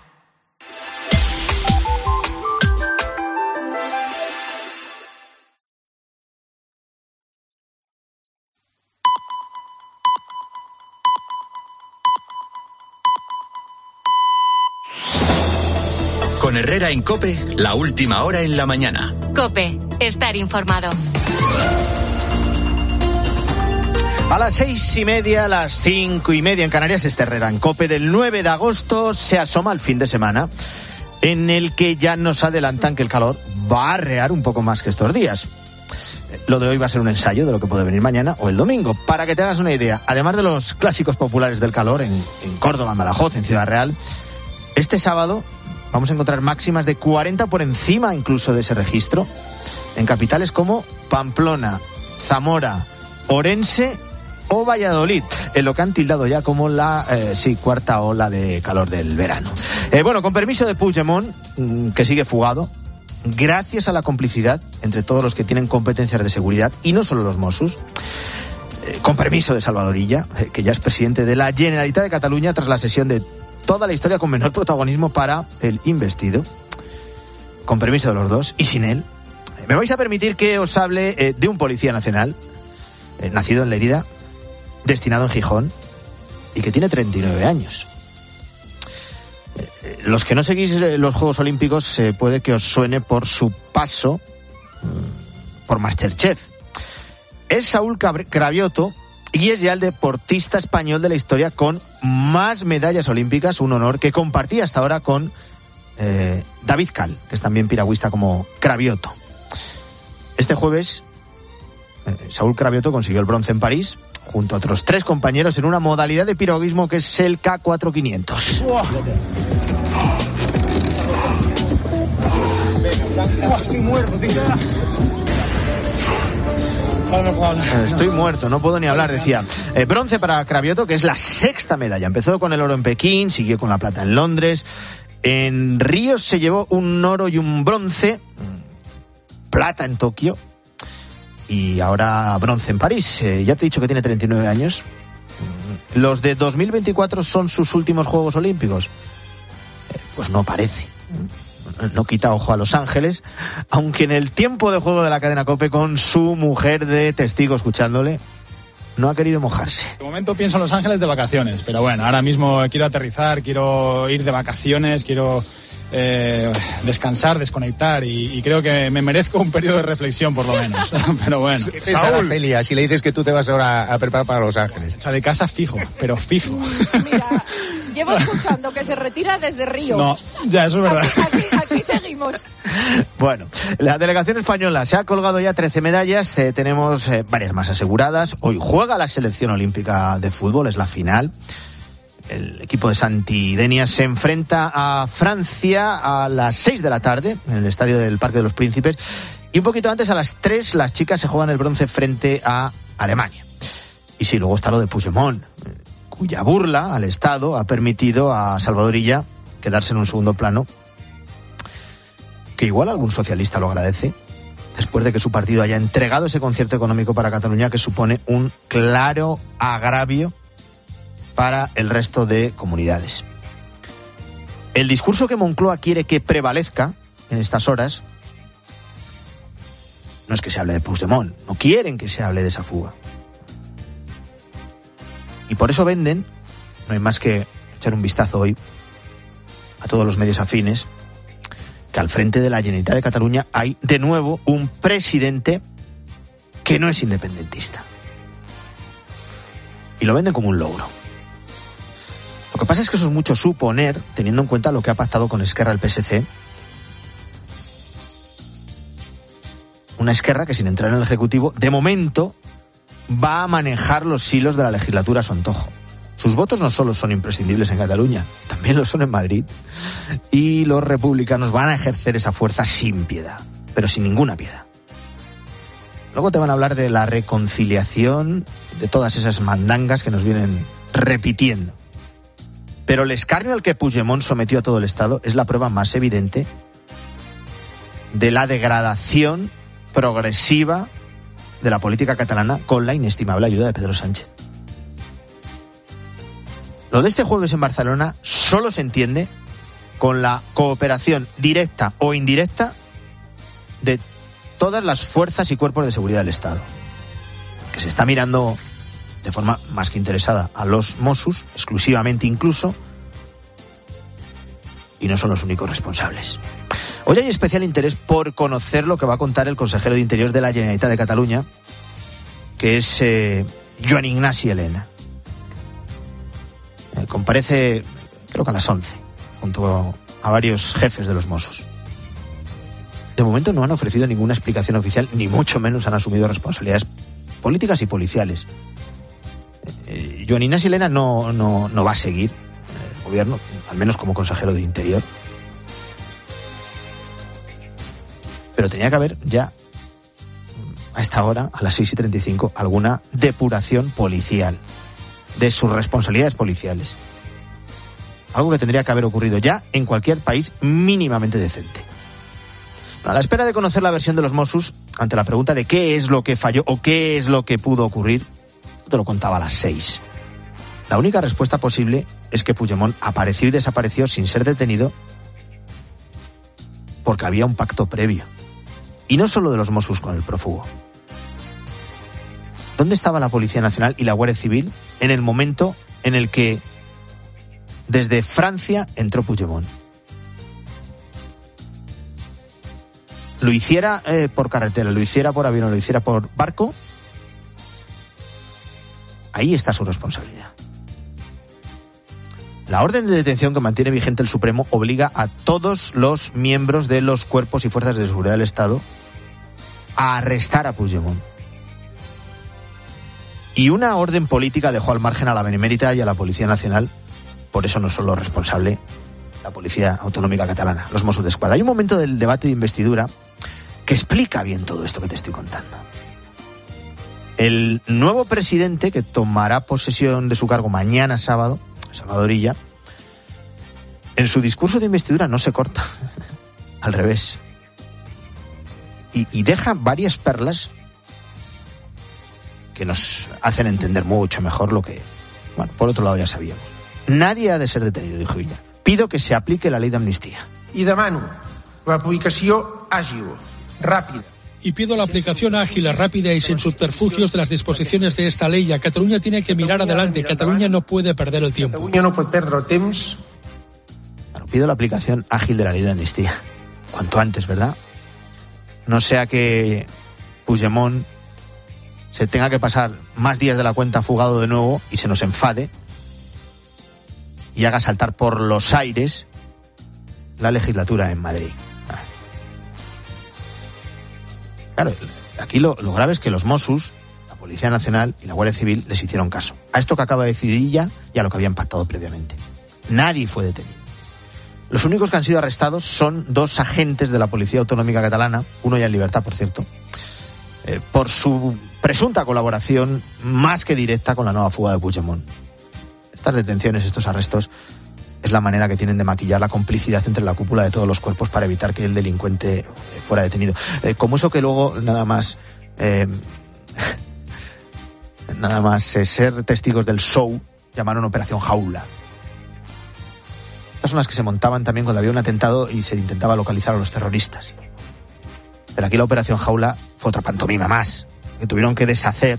Con Herrera en COPE, la última hora en la mañana. COPE, estar informado. A las 6:30, las 5:30 en Canarias, Herrera en COPE del 9 de agosto se asoma el fin de semana, en el que ya nos adelantan que el calor va a arrear un poco más que estos días. Lo de hoy va a ser un ensayo de lo que puede venir mañana o el domingo. Para que te hagas una idea, además de los clásicos populares del calor en Córdoba, en Badajoz, en Ciudad Real, este sábado vamos a encontrar máximas de 40 por encima incluso de ese registro en capitales como Pamplona, Zamora, Orense o Valladolid, en lo que han tildado ya como la cuarta ola de calor del verano. Bueno, con permiso de Puigdemont, que sigue fugado, gracias a la complicidad entre todos los que tienen competencias de seguridad, y no solo los Mossos, con permiso de Salvador Illa, que ya es presidente de la Generalitat de Cataluña tras la sesión de toda la historia con menor protagonismo para el investido, con permiso de los dos y sin él, me vais a permitir que os hable de un policía nacional, nacido en Lérida, destinado en Gijón, y que tiene 39 años. Los que no seguís los Juegos Olímpicos, puede que os suene por su paso por MasterChef. Es Saúl Cravioto y es ya el deportista español de la historia con más medallas olímpicas, un honor que compartía hasta ahora con David Cal, que es también piragüista como Cravioto. Este jueves, Saúl Cravioto consiguió el bronce en París, junto a otros 3 compañeros en una modalidad de piragüismo que es el K4-500. Estoy muerto, tío. Estoy muerto, no puedo ni hablar, decía. Bronce para Cravioto, que es la 6ª medalla. Empezó con el oro en Pekín, siguió con la plata en Londres. En Río se llevó un oro y un bronce, plata en Tokio, y ahora bronce en París. Ya te he dicho que tiene 39 años. ¿Los de 2024 son sus últimos Juegos Olímpicos? Pues no parece. No quita ojo a Los Ángeles, aunque en el tiempo de juego de la cadena COPE, con su mujer de testigo escuchándole, no ha querido mojarse. De momento pienso en Los Ángeles de vacaciones, pero bueno, ahora mismo quiero aterrizar, quiero ir de vacaciones, quiero descansar, desconectar, y creo que me merezco un periodo de reflexión por lo menos. Pero bueno. ¿Qué pensará Celia si le dices que tú te vas ahora a preparar para Los Ángeles? O sea, de casa fijo, pero fijo. Mira, llevo escuchando que se retira desde Río. No, ya, eso es verdad. Aquí seguimos. Bueno, la delegación española se ha colgado ya 13 medallas, tenemos varias más aseguradas. Hoy juega la selección olímpica de fútbol, es la final. El equipo de Santidenia se enfrenta a Francia a las 6 de la tarde en el estadio del Parque de los Príncipes, y un poquito antes, a las 3, las chicas se juegan el bronce frente a Alemania. Y sí, luego está lo de Puigdemont, cuya burla al Estado ha permitido a Salvador Illa quedarse en un segundo plano, que igual algún socialista lo agradece, después de que su partido haya entregado ese concierto económico para Cataluña, que supone un claro agravio para el resto de comunidades. El discurso que Moncloa quiere que prevalezca en estas horas no es que se hable de Puigdemont, no quieren que se hable de esa fuga. Y por eso venden, no hay más que echar un vistazo hoy a todos los medios afines, que al frente de la Generalitat de Cataluña hay de nuevo un presidente que no es independentista. Y lo venden como un logro. Lo que pasa es que eso es mucho suponer, teniendo en cuenta lo que ha pactado con Esquerra el PSC. Una Esquerra que, sin entrar en el Ejecutivo, de momento va a manejar los hilos de la legislatura a su antojo. Sus votos no solo son imprescindibles en Cataluña, también lo son en Madrid. Y los republicanos van a ejercer esa fuerza sin piedad, pero sin ninguna piedad. Luego te van a hablar de la reconciliación, de todas esas mandangas que nos vienen repitiendo. Pero el escarnio al que Puigdemont sometió a todo el Estado es la prueba más evidente de la degradación progresiva de la política catalana, con la inestimable ayuda de Pedro Sánchez. Lo de este jueves en Barcelona solo se entiende con la cooperación directa o indirecta de todas las fuerzas y cuerpos de seguridad del Estado, que se está mirando de forma más que interesada a los Mossos, exclusivamente incluso, y no son los únicos responsables. Hoy hay especial interés por conocer lo que va a contar el consejero de Interior de la Generalitat de Cataluña, que es Joan Ignasi Elena. Comparece, creo que a las 11, junto a varios jefes de los Mossos. De momento no han ofrecido ninguna explicación oficial, ni mucho menos han asumido responsabilidades políticas y policiales. Joan Ignasi Elena no va a seguir el gobierno, al menos como consejero de Interior. Pero tenía que haber ya, a esta hora, a las 6:35, alguna depuración policial de sus responsabilidades policiales. Algo que tendría que haber ocurrido ya en cualquier país mínimamente decente. A la espera de conocer la versión de los Mossos, ante la pregunta de qué es lo que falló o qué es lo que pudo ocurrir, te lo contaba a las 6. La única respuesta posible es que Puigdemont apareció y desapareció sin ser detenido porque había un pacto previo. Y no solo de los Mossos con el prófugo. ¿Dónde estaba la Policía Nacional y la Guardia Civil en el momento en el que desde Francia entró Puigdemont? Lo hiciera por carretera, lo hiciera por avión, lo hiciera por barco, ahí está su responsabilidad. La orden de detención que mantiene vigente el Supremo obliga a todos los miembros de los cuerpos y fuerzas de seguridad del Estado a arrestar a Puigdemont. Y una orden política dejó al margen a la Benemérita y a la Policía Nacional, por eso no es solo responsable la Policía Autonómica Catalana, los Mossos d'Esquadra. Hay un momento del debate de investidura que explica bien todo esto que te estoy contando. El nuevo presidente, que tomará posesión de su cargo mañana sábado, Salvador Illa, en su discurso de investidura no se corta, al revés. Y deja varias perlas que nos hacen entender mucho mejor lo que, bueno, por otro lado ya sabíamos. Nadie ha de ser detenido, dijo Illa. Pido que se aplique la ley de amnistía. Y demano l'aplicación ágil, rápida. Y pido la aplicación ágil, rápida y sin subterfugios de las disposiciones de esta ley. Cataluña tiene que mirar adelante. Cataluña no puede perder el tiempo. Cataluña no puede perder el tiempo. Bueno, pido la aplicación ágil de la ley de amnistía. Cuanto antes, ¿verdad? No sea que Puigdemont se tenga que pasar más días de la cuenta fugado de nuevo y se nos enfade y haga saltar por los aires la legislatura en Madrid. Claro, aquí lo grave es que los Mossos, la Policía Nacional y la Guardia Civil les hicieron caso. A esto que acaba de decidir Illa y a lo que habían pactado previamente. Nadie fue detenido. Los únicos que han sido arrestados son 2 agentes de la Policía Autonómica Catalana, uno ya en libertad, por cierto, por su presunta colaboración más que directa con la nueva fuga de Puigdemont. Estas detenciones, estos arrestos, es la manera que tienen de maquillar la complicidad entre la cúpula de todos los cuerpos para evitar que el delincuente fuera detenido. Como eso que luego nada más ser testigos del show llamaron Operación Jaula. Estas son las que se montaban también cuando había un atentado y se intentaba localizar a los terroristas. Pero aquí la Operación Jaula fue otra pantomima más, que tuvieron que deshacer.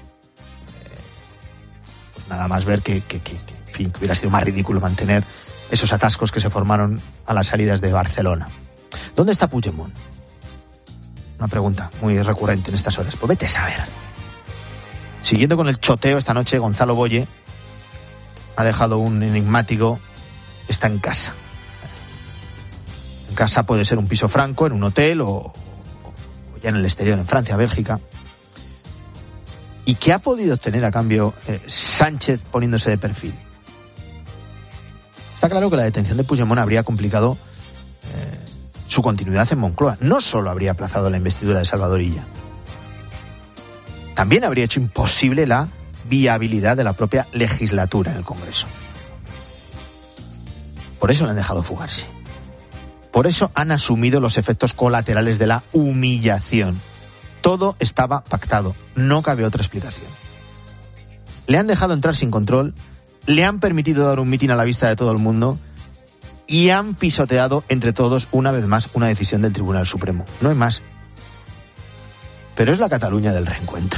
Pues nada más ver que hubiera sido más ridículo mantener esos atascos que se formaron a las salidas de Barcelona. ¿Dónde está Puigdemont? Una pregunta muy recurrente en estas horas. Pues vete a saber. Siguiendo con el choteo esta noche, Gonzalo Boye ha dejado un enigmático: está en casa. En casa puede ser un piso franco, en un hotel o ya en el exterior, en Francia, Bélgica. ¿Y qué ha podido obtener a cambio Sánchez poniéndose de perfil? Está claro que la detención de Puigdemont habría complicado su continuidad en Moncloa. No solo habría aplazado la investidura de Salvador Illa, también habría hecho imposible la viabilidad de la propia legislatura en el Congreso. Por eso le han dejado fugarse. Por eso han asumido los efectos colaterales de la humillación. Todo estaba pactado, no cabe otra explicación. Le han dejado entrar sin control, le han permitido dar un mitin a la vista de todo el mundo y han pisoteado entre todos una vez más una decisión del Tribunal Supremo. No hay más. Pero es la Cataluña del reencuentro.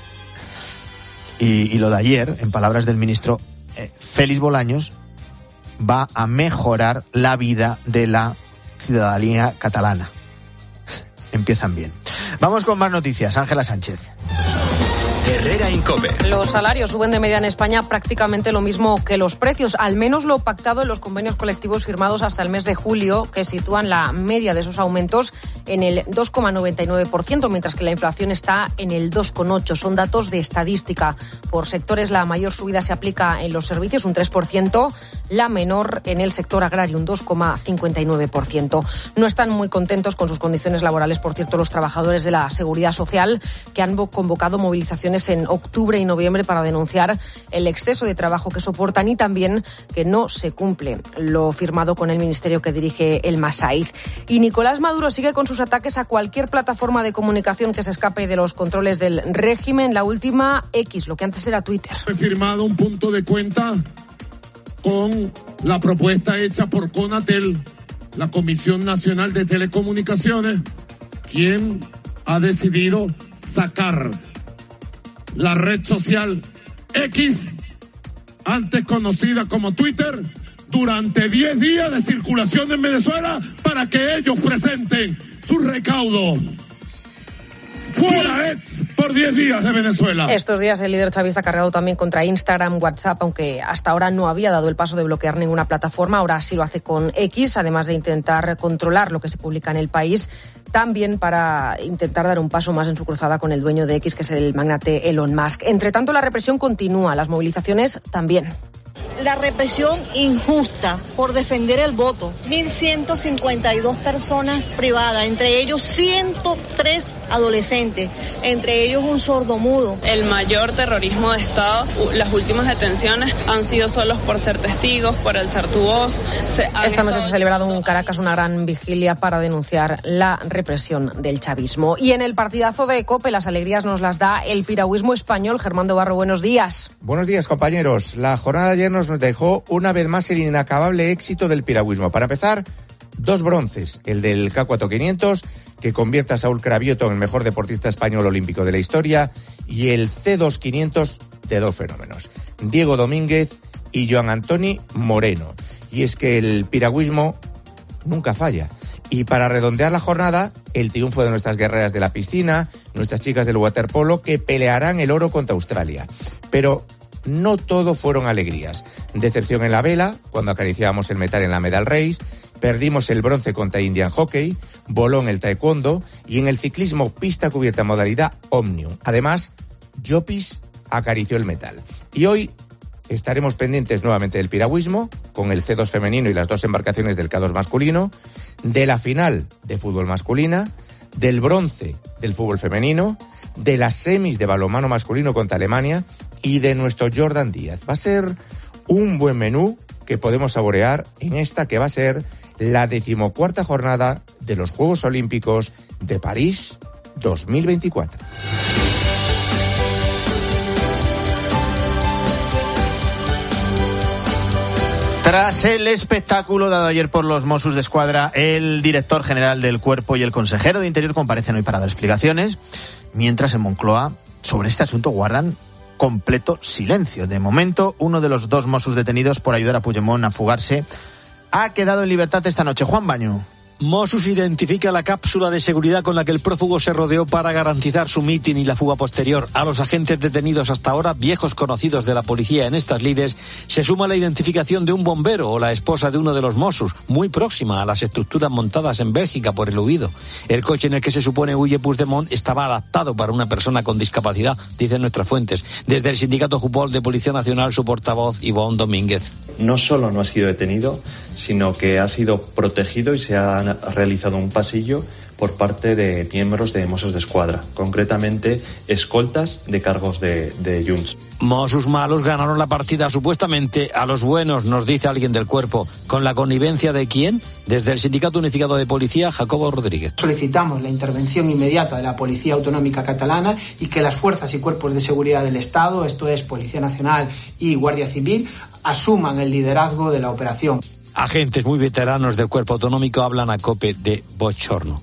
Y lo de ayer, en palabras del ministro Félix Bolaños, va a mejorar la vida de la ciudadanía catalana. Empiezan bien. Vamos con más noticias. Ángela Sánchez. Herrera Incope. Los salarios suben de media en España prácticamente lo mismo que los precios, al menos lo pactado en los convenios colectivos firmados hasta el mes de julio, que sitúan la media de esos aumentos en el 2,99%, mientras que la inflación está en el 2,8%. Son datos de estadística. Por sectores, la mayor subida se aplica en los servicios, un 3%, la menor en el sector agrario, un 2,59%. No están muy contentos con sus condiciones laborales, por cierto, los trabajadores de la Seguridad Social, que han convocado movilizaciones en octubre y noviembre para denunciar el exceso de trabajo que soportan y también que no se cumple lo firmado con el ministerio que dirige el Masaiz. Y Nicolás Maduro sigue con sus ataques a cualquier plataforma de comunicación que se escape de los controles del régimen. La última, X, lo que antes era Twitter. He firmado un punto de cuenta con la propuesta hecha por Conatel, la Comisión Nacional de Telecomunicaciones, quien ha decidido sacar la red social X, antes conocida como Twitter, durante 10 días de circulación en Venezuela para que ellos presenten su recaudo. ¡Fuera X por 10 días de Venezuela! Estos días el líder chavista ha cargado también contra Instagram, WhatsApp, aunque hasta ahora no había dado el paso de bloquear ninguna plataforma. Ahora sí lo hace con X, además de intentar controlar lo que se publica en el país, también para intentar dar un paso más en su cruzada con el dueño de X, que es el magnate Elon Musk. Entre tanto, la represión continúa, las movilizaciones también. La represión injusta por defender el voto. 1.152 personas privadas, entre ellos 103 adolescentes, entre ellos un sordomudo. El mayor terrorismo de Estado, las últimas detenciones han sido solos por ser testigos, por alzar tu voz. Esta noche se ha celebrado en Caracas una gran vigilia para denunciar la represión del chavismo. Y en el partidazo de COPE, las alegrías nos las da el piragüismo español. Germán Barro, buenos días. Buenos días, compañeros. La jornada de ayer nos dejó una vez más el inacabable éxito del piragüismo. Para empezar, 2 bronces, el del K4 500, que convierte a Saúl Cravioto en el mejor deportista español olímpico de la historia, y el C2 500 de 2 fenómenos, Diego Domínguez y Joan Antoni Moreno. Y es que el piragüismo nunca falla. Y para redondear la jornada, el triunfo de nuestras guerreras de la piscina, nuestras chicas del waterpolo, que pelearán el oro contra Australia. Pero no todo fueron alegrías. Decepción en la vela, cuando acariciábamos el metal en la Medal Race, perdimos el bronce contra India en hockey, voló en el taekwondo y en el ciclismo pista cubierta modalidad Omnium. Además, Llopis acarició el metal. Y hoy estaremos pendientes nuevamente del piragüismo, con el C2 femenino y las 2 embarcaciones del K2 masculino, de la final de fútbol masculina, del bronce del fútbol femenino, de las semis de balonmano masculino contra Alemania y de nuestro Jordan Díaz. Va a ser un buen menú que podemos saborear en esta que va a ser la 14ª jornada de los Juegos Olímpicos de París 2024. Tras el espectáculo dado ayer por los Mossos d'Esquadra, el director general del Cuerpo y el consejero de Interior comparecen hoy para dar explicaciones, mientras en Moncloa sobre este asunto guardan completo silencio. De momento, uno de los 2 Mossos detenidos por ayudar a Puigdemont a fugarse ha quedado en libertad esta noche. Juan Baño. Mossos identifica la cápsula de seguridad con la que el prófugo se rodeó para garantizar su mitin y la fuga posterior. A los agentes detenidos hasta ahora, viejos conocidos de la policía en estas lides, se suma la identificación de un bombero o la esposa de uno de los Mossos, muy próxima a las estructuras montadas en Bélgica por el huido. El coche en el que se supone huye Puigdemont estaba adaptado para una persona con discapacidad, dicen nuestras fuentes. Desde el sindicato Jupol de Policía Nacional, su portavoz, Ivonne Domínguez. No solo no ha sido detenido, sino que ha sido protegido y se ha realizado un pasillo por parte de miembros de Mossos d'Esquadra, concretamente escoltas de cargos de Junts. Mossos malos ganaron la partida supuestamente a los buenos, nos dice alguien del cuerpo. ¿Con la connivencia de quién? Desde el Sindicato Unificado de Policía, Jacobo Rodríguez. Solicitamos la intervención inmediata de la Policía Autonómica Catalana y que las fuerzas y cuerpos de seguridad del Estado, esto es Policía Nacional y Guardia Civil, asuman el liderazgo de la operación. Agentes muy veteranos del Cuerpo Autonómico hablan a COPE de bochorno.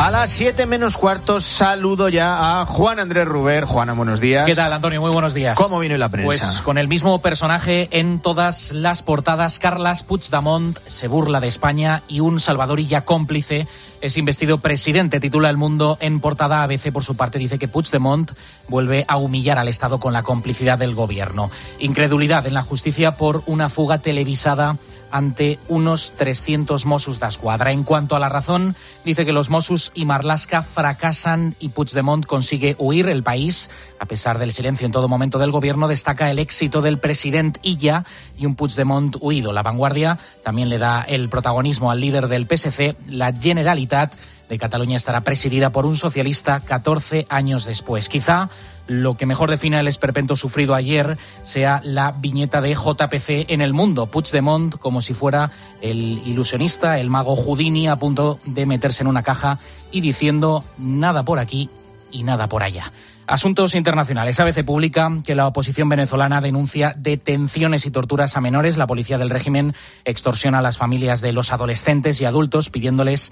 A las 7 menos cuarto saludo ya a Juan Andrés Ruber. Juana, buenos días. ¿Qué tal, Antonio? Muy buenos días. ¿Cómo vino la prensa? Pues con el mismo personaje en todas las portadas. Carles Puigdemont se burla de España y un Salvador Illa cómplice es investido presidente, titula El Mundo en portada. ABC, por su parte, dice que Puigdemont vuelve a humillar al Estado con la complicidad del gobierno. Incredulidad en la justicia por una fuga televisada ante unos 300 Mossos d'Esquadra. En cuanto a la razón, dice que los Mossos y Marlaska fracasan y Puigdemont consigue huir. El País, a pesar del silencio en todo momento del gobierno, destaca el éxito del presidente Illa y un Puigdemont huido. La Vanguardia también le da el protagonismo al líder del PSC. La Generalitat de Cataluña estará presidida por un socialista 14 años después. Quizá lo que mejor define el esperpento sufrido ayer sea la viñeta de JPC en El Mundo. Puigdemont como si fuera el ilusionista, el mago Houdini, a punto de meterse en una caja y diciendo nada por aquí y nada por allá. Asuntos internacionales. ABC publica que la oposición venezolana denuncia detenciones y torturas a menores. La policía del régimen extorsiona a las familias de los adolescentes y adultos pidiéndoles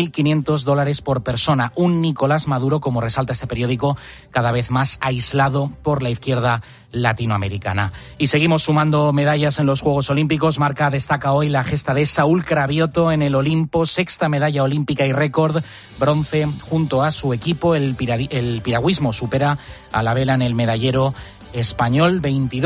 $1.500 por persona. Un Nicolás Maduro, como resalta este periódico, cada vez más aislado por la izquierda latinoamericana. Y seguimos sumando medallas en los Juegos Olímpicos. Marca destaca hoy la gesta de Saúl Cravioto en el Olimpo, 6ª medalla olímpica y récord, bronce junto a su equipo. El piragüismo supera a la vela en el medallero español,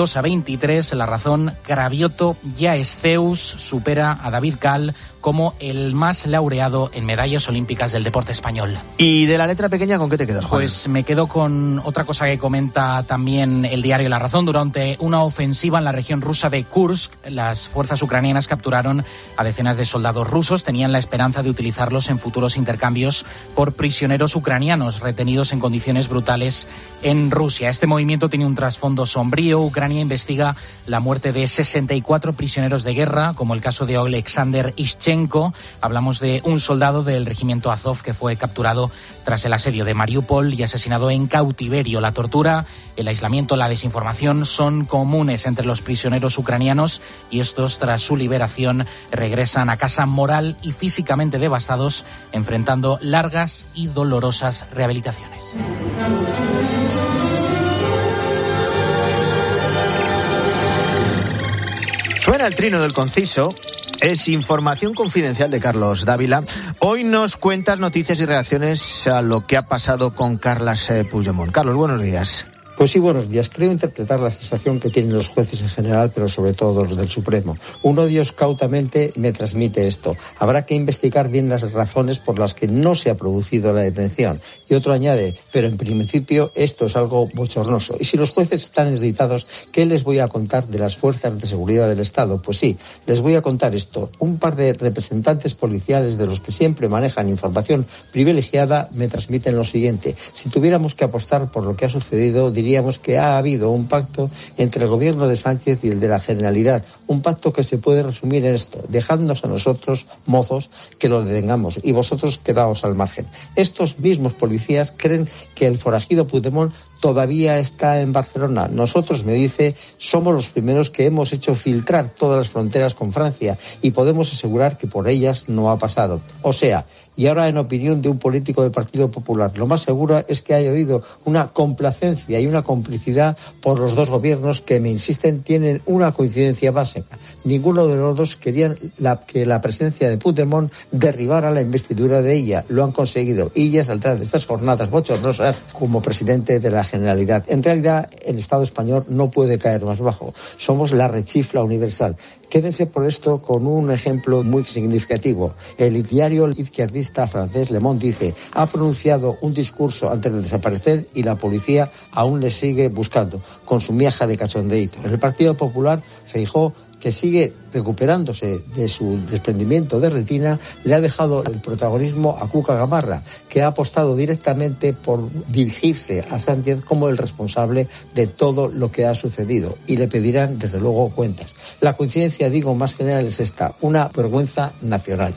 22-23. La razón, Cravioto ya es Zeus, supera a David Cal como el más laureado en medallas olímpicas del deporte español. ¿Y de la letra pequeña con qué te quedas, Juan? Pues me quedo con otra cosa que comenta también el diario La Razón. Durante una ofensiva en la región rusa de Kursk, las fuerzas ucranianas capturaron a decenas de soldados rusos. Tenían la esperanza de utilizarlos en futuros intercambios por prisioneros ucranianos retenidos en condiciones brutales en Rusia. Este movimiento tiene un trasfondo sombrío. Ucrania investiga la muerte de 64 prisioneros de guerra, como el caso de Alexander Ishchenko. Hablamos de un soldado del regimiento Azov que fue capturado tras el asedio de Mariupol y asesinado en cautiverio. La tortura, el aislamiento, la desinformación son comunes entre los prisioneros ucranianos y estos, tras su liberación, regresan a casa moral y físicamente devastados, enfrentando largas y dolorosas rehabilitaciones. Suena el trino del conciso. Es información confidencial de Carlos Dávila. Hoy nos cuentas noticias y reacciones a lo que ha pasado con Carles Puigdemont. Carlos, buenos días. Pues sí, buenos días. Creo interpretar la sensación que tienen los jueces en general, pero sobre todo los del Supremo. Uno de ellos cautamente me transmite esto. Habrá que investigar bien las razones por las que no se ha producido la detención. Y otro añade, pero en principio esto es algo bochornoso. Y si los jueces están irritados, ¿qué les voy a contar de las fuerzas de seguridad del Estado? Pues sí, les voy a contar esto. Un par de representantes policiales de los que siempre manejan información privilegiada me transmiten lo siguiente. Si tuviéramos que apostar por lo que ha sucedido, diríamos que ha habido un pacto entre el gobierno de Sánchez y el de la Generalidad, un pacto que se puede resumir en esto: dejadnos a nosotros, mozos, que los detengamos y vosotros quedaos al margen. Estos mismos policías creen que el forajido Puigdemont todavía está en Barcelona. Nosotros, me dice, somos los primeros que hemos hecho filtrar todas las fronteras con Francia y podemos asegurar que por ellas no ha pasado. O sea, y ahora en opinión de un político del Partido Popular, lo más seguro es que haya habido una complacencia y una complicidad por los dos gobiernos que, me insisten, tienen una coincidencia básica. Ninguno de los dos querían que la presencia de Puigdemont derribara la investidura de Illa. Lo han conseguido. Illa saldrá de estas jornadas bochornosas como presidente de la Generalidad. En realidad, el Estado español no puede caer más bajo. Somos la rechifla universal. Quédense por esto con un ejemplo muy significativo. El diario izquierdista francés Le Monde dice: ha pronunciado un discurso antes de desaparecer y la policía aún le sigue buscando, con su miaja de cachondeíto. En el Partido Popular, Feijóo, que sigue recuperándose de su desprendimiento de retina, le ha dejado el protagonismo a Cuca Gamarra, que ha apostado directamente por dirigirse a Sánchez como el responsable de todo lo que ha sucedido, y le pedirán, desde luego, cuentas. La coincidencia, digo, más general es esta: una vergüenza nacional.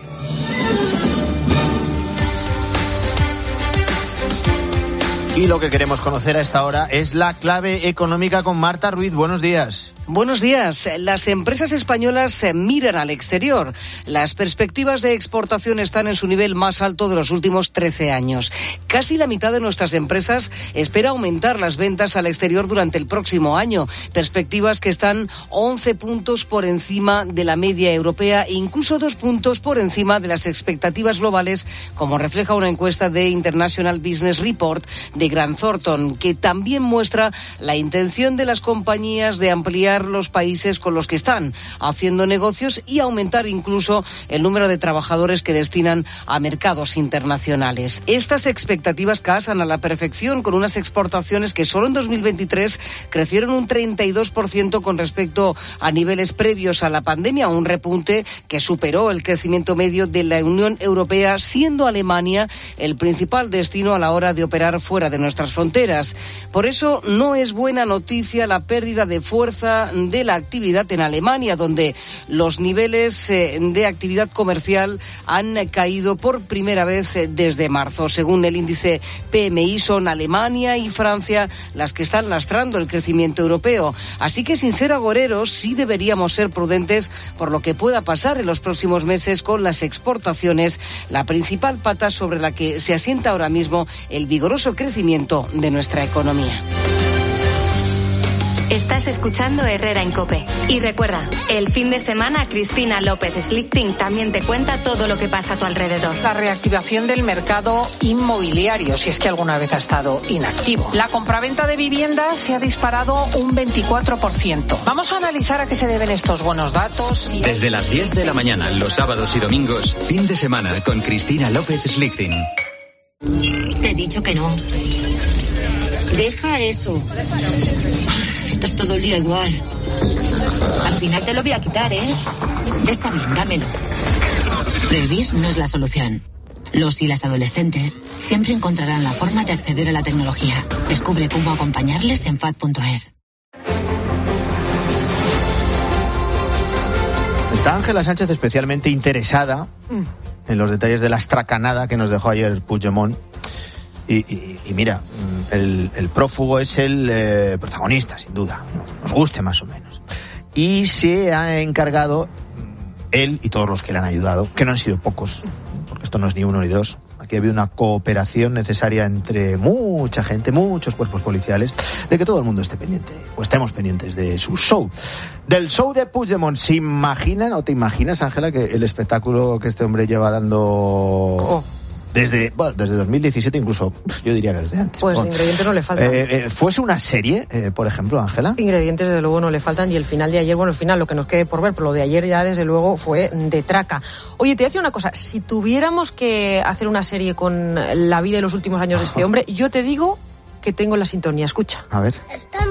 Y lo que queremos conocer a esta hora es la clave económica con Marta Ruiz. Buenos días. Buenos días. Las empresas españolas miran al exterior. Las perspectivas de exportación están en su nivel más alto de los últimos 13 años. Casi la mitad de nuestras empresas espera aumentar las ventas al exterior durante el próximo año. Perspectivas que están 11 puntos por encima de la media europea e incluso 2 puntos por encima de las expectativas globales, como refleja una encuesta de International Business Report de Grant Thornton, que también muestra la intención de las compañías de ampliar los países con los que están haciendo negocios y aumentar incluso el número de trabajadores que destinan a mercados internacionales. Estas expectativas casan a la perfección con unas exportaciones que solo en 2023 crecieron un 32% con respecto a niveles previos a la pandemia, un repunte que superó el crecimiento medio de la Unión Europea, siendo Alemania el principal destino a la hora de operar fuera de nuestras fronteras. Por eso no es buena noticia la pérdida de fuerza de la actividad en Alemania, donde los niveles de actividad comercial han caído por primera vez desde marzo. Según el índice PMI, son Alemania y Francia las que están lastrando el crecimiento europeo. Así que, sin ser agoreros, sí deberíamos ser prudentes por lo que pueda pasar en los próximos meses con las exportaciones, la principal pata sobre la que se asienta ahora mismo el vigoroso crecimiento de nuestra economía. Estás escuchando Herrera en COPE. Y recuerda, el fin de semana Cristina López Slichting también te cuenta todo lo que pasa a tu alrededor. La reactivación del mercado inmobiliario, si es que alguna vez ha estado inactivo. La compraventa de viviendas se ha disparado un 24%. Vamos a analizar a qué se deben estos buenos datos. Desde las 10 de la mañana, los sábados y domingos, fin de semana con Cristina López Slichting. Te he dicho que no. Deja eso. Estás todo el día igual. Al final te lo voy a quitar, ¿eh? Está bien, dámelo. Prohibir no es la solución. Los y las adolescentes siempre encontrarán la forma de acceder a la tecnología. Descubre cómo acompañarles en FAD.es. Está Ángela Sánchez especialmente interesada en los detalles de la estracanada que nos dejó ayer Puigdemont. Y mira, el prófugo es el protagonista, sin duda, nos guste más o menos. Y se ha encargado, él y todos los que le han ayudado, que no han sido pocos, porque esto no es ni uno ni dos. Aquí ha habido una cooperación necesaria entre mucha gente, muchos cuerpos policiales, de que todo el mundo esté pendiente, o estemos pendientes de su show. Del show de Puigdemont, ¿se imaginan o te imaginas, Ángela, que el espectáculo que este hombre lleva dando... Desde 2017, incluso yo diría que desde antes. Pues ingredientes no le faltan. ¿Fuese una serie, por ejemplo, Ángela? Ingredientes desde luego no le faltan, y el final de ayer, bueno, el final, lo que nos quede por ver, pero lo de ayer ya desde luego fue de traca. Oye, te voy a decir una cosa, si tuviéramos que hacer una serie con la vida y los últimos años de este hombre, yo te digo que tengo la sintonía, escucha. A ver.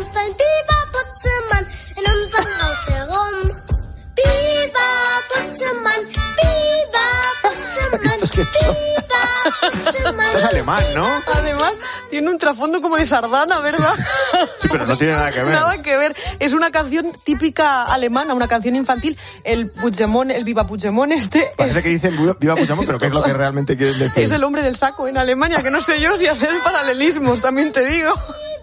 ¿Esto es que esto es alemán, ¿no? Además, tiene un trasfondo como de sardana, ¿verdad? Sí, pero no tiene nada que ver. Nada que ver. Es una canción típica alemana, una canción infantil. El Puigdemont, el Viva Puigdemont Parece que dicen Viva Puigdemont, pero ¿qué es lo que realmente quieren decir? Es el hombre del saco en Alemania, que no sé yo si hacer paralelismos, también te digo.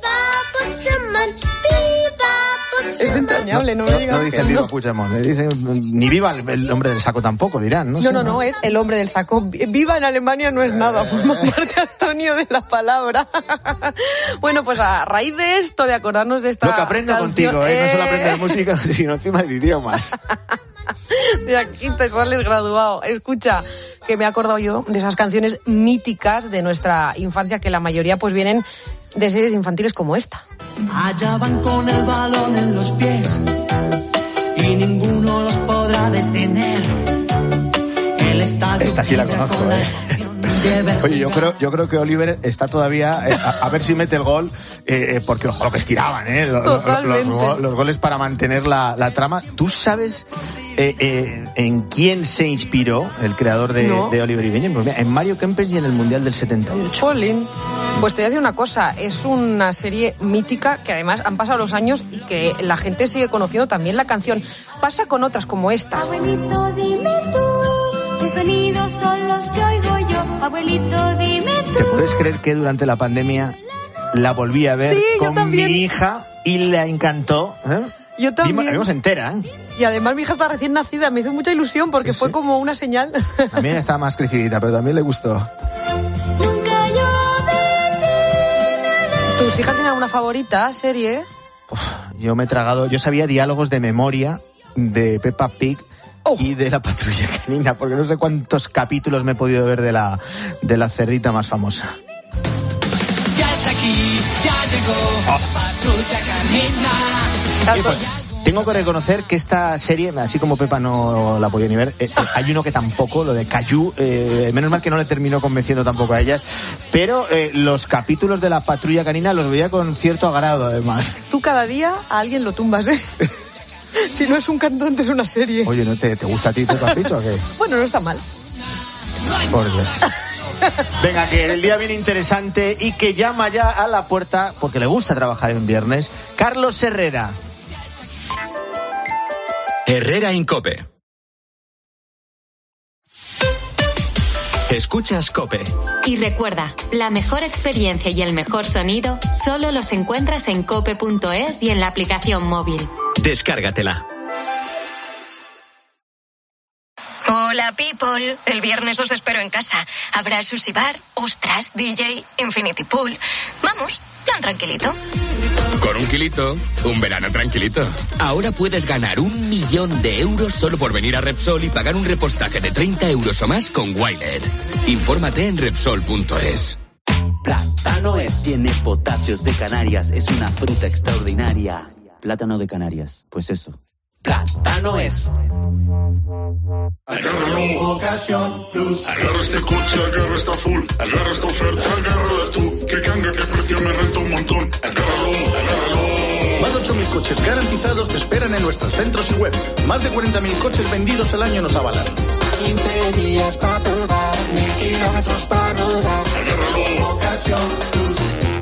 Es entrañable, no me digas. No dicen Viva Puigdemont, dicen ni Viva el hombre del saco tampoco, dirán. No, es el hombre del saco. Viva en Alemania no es nada, forma parte, Antonio, de la palabra. Bueno, pues a raíz de esto, de acordarnos de esta lo que aprendo canción, contigo, no solo aprendo de música, sino encima de idiomas. De aquí te sales graduado. Escucha, que me he acordado yo de esas canciones míticas de nuestra infancia, que la mayoría pues vienen de series infantiles como esta. Allá van con el balón en los pies y ninguno los podrá detener. El estadio. Esta sí la conozco, Oye, yo creo que Oliver está todavía a ver si mete el gol, porque ojo, lo que estiraban, los goles para mantener la trama. ¿Tú sabes en quién se inspiró el creador de Oliver y Benji? Pues mira, en Mario Kempes y en el Mundial del 78. Jolín. Pues te voy a decir una cosa, es una serie mítica que además han pasado los años y que la gente sigue conociendo también la canción. Pasa con otras como esta. Abuelito, dime tú, ¿qué sonidos son los que oigo yo? Abuelito, dime tú. ¿Te puedes creer que durante la pandemia la volví a ver con mi hija y la encantó? Yo también. La vimos entera, ¿eh? Y además mi hija está recién nacida, me hizo mucha ilusión porque fue como una señal. A mí estaba más crecidita, pero también le gustó. ¿Tus hijas tienen alguna favorita serie? Yo me he tragado, yo sabía diálogos de memoria de Peppa Pig y de la Patrulla Canina, porque no sé cuántos capítulos me he podido ver de la cerdita más famosa. Ya está aquí, ya llegó Patrulla Canina. Sí, pues, tengo que reconocer que esta serie, así como Pepa no la podía ni ver, hay uno que tampoco, lo de Caillou, menos mal que no le terminó convenciendo tampoco a ella, pero los capítulos de la Patrulla Canina los veía con cierto agrado, además. Tú cada día a alguien lo tumbas, ¿eh? Si no es un cantante, es una serie. Oye, ¿no te gusta a ti Peppa Pig o qué? Bueno, no está mal. Por Dios. Venga, que el día viene interesante y que llama ya a la puerta, porque le gusta trabajar en viernes, Carlos Herrera. Herrera en COPE. Escuchas COPE. Y recuerda, la mejor experiencia y el mejor sonido solo los encuentras en cope.es y en la aplicación móvil. Descárgatela. Hola, people. El viernes os espero en casa. Habrá sushi bar, ostras, DJ, infinity pool. Vamos, plan tranquilito. Con 1 kilito, un verano tranquilito. Ahora puedes ganar 1 millón de euros solo por venir a Repsol y pagar un repostaje de 30 euros o más con Wilet. Infórmate en Repsol.es. Plátano es. Tiene potasios de Canarias. Es una fruta extraordinaria. Plátano de Canarias. Pues eso. Plátano es. Agárralo, ocasión plus. Agarra este coche, agarra esta full. Agarra esta oferta, agárrala tú. Que ganga, que precio me renta un montón. Agárralo, agárralo. Más de 8.000 coches garantizados te esperan en nuestros centros y web. Más de 40.000 coches vendidos al año nos avalan. 15 días para probar, 1.000 kilómetros para rodar. Agárralo, ocasión plus.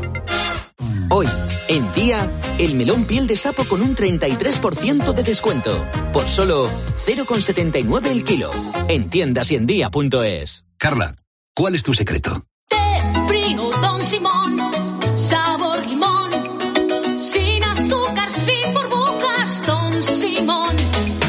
Hoy, en Día, el melón piel de sapo con un 33% de descuento. Por solo 0,79 el kilo. En tiendas y en día.es. Carla, ¿cuál es tu secreto? Té frío Don Simón, sabor limón, sin azúcar, sin burbujas, Don Simón.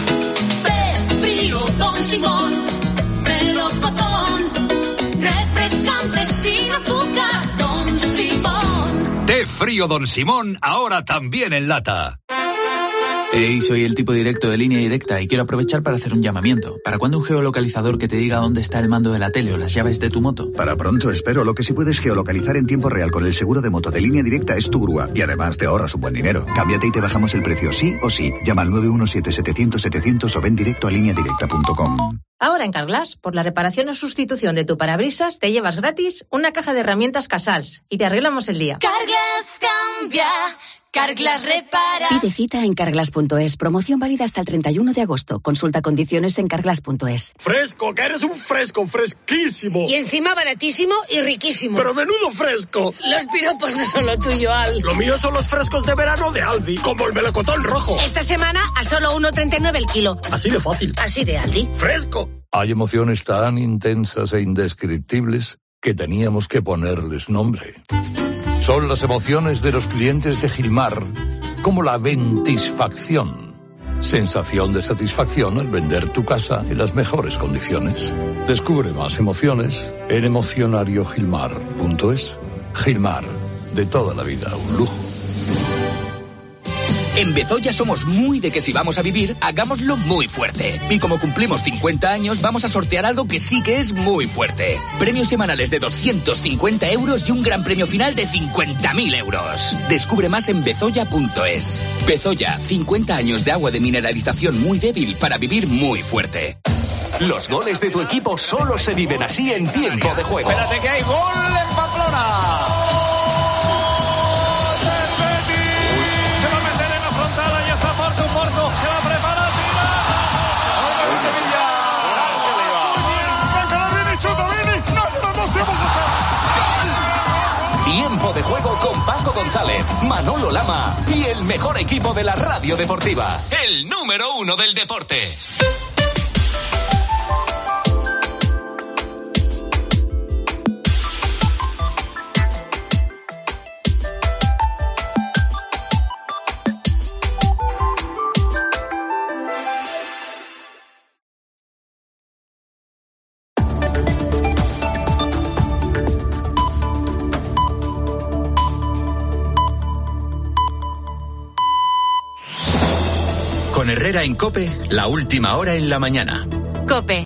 Té frío Don Simón, melocotón, refrescante, sin azúcar, Don Simón. Té frío Don Simón, ahora también en lata. Hey, soy el tipo directo de Línea Directa y quiero aprovechar para hacer un llamamiento. ¿Para cuándo un geolocalizador que te diga dónde está el mando de la tele o las llaves de tu moto? Para pronto, espero. Lo que sí puedes geolocalizar en tiempo real con el seguro de moto de Línea Directa es tu grúa. Y además te ahorras un buen dinero. Cámbiate y te bajamos el precio sí o sí. Llama al 917-700-700 o ven directo a lineadirecta.com. Ahora en Carglass, por la reparación o sustitución de tu parabrisas, te llevas gratis una caja de herramientas Casals y te arreglamos el día. Carglass cambia, Carglass repara. Pide cita en carglass.es. Promoción válida hasta el 31 de agosto. Consulta condiciones en carglass.es. Fresco, que eres un fresco, fresquísimo. Y encima baratísimo y riquísimo. Pero menudo fresco. Los piropos no son lo tuyo, Al. Lo mío son los frescos de verano de Aldi, como el melocotón rojo. Esta semana a solo 1,39 el kilo. Así de fácil. Así de Aldi. Fresco. Hay emociones tan intensas e indescriptibles que teníamos que ponerles nombre. Son las emociones de los clientes de Gilmar, como la ventisfacción. Sensación de satisfacción al vender tu casa en las mejores condiciones. Descubre más emociones en emocionariogilmar.es. Gilmar, de toda la vida, un lujo. En Bezoya somos muy de que si vamos a vivir, hagámoslo muy fuerte. Y como cumplimos 50 años, vamos a sortear algo que sí que es muy fuerte. Premios semanales de 250 euros y un gran premio final de 50.000 euros. Descubre más en bezoya.es. Bezoya, 50 años de agua de mineralización muy débil para vivir muy fuerte. Los goles de tu equipo solo se viven así en tiempo de juego. Espérate que hay gol en Pamplona. Se la prepara, tira. ¡Gol del Sevilla! Tiempo de juego con Paco González, Manolo Lama y el mejor equipo de la radio deportiva. El número 1 del deporte. Con Herrera en COPE, la última hora en la mañana. COPE.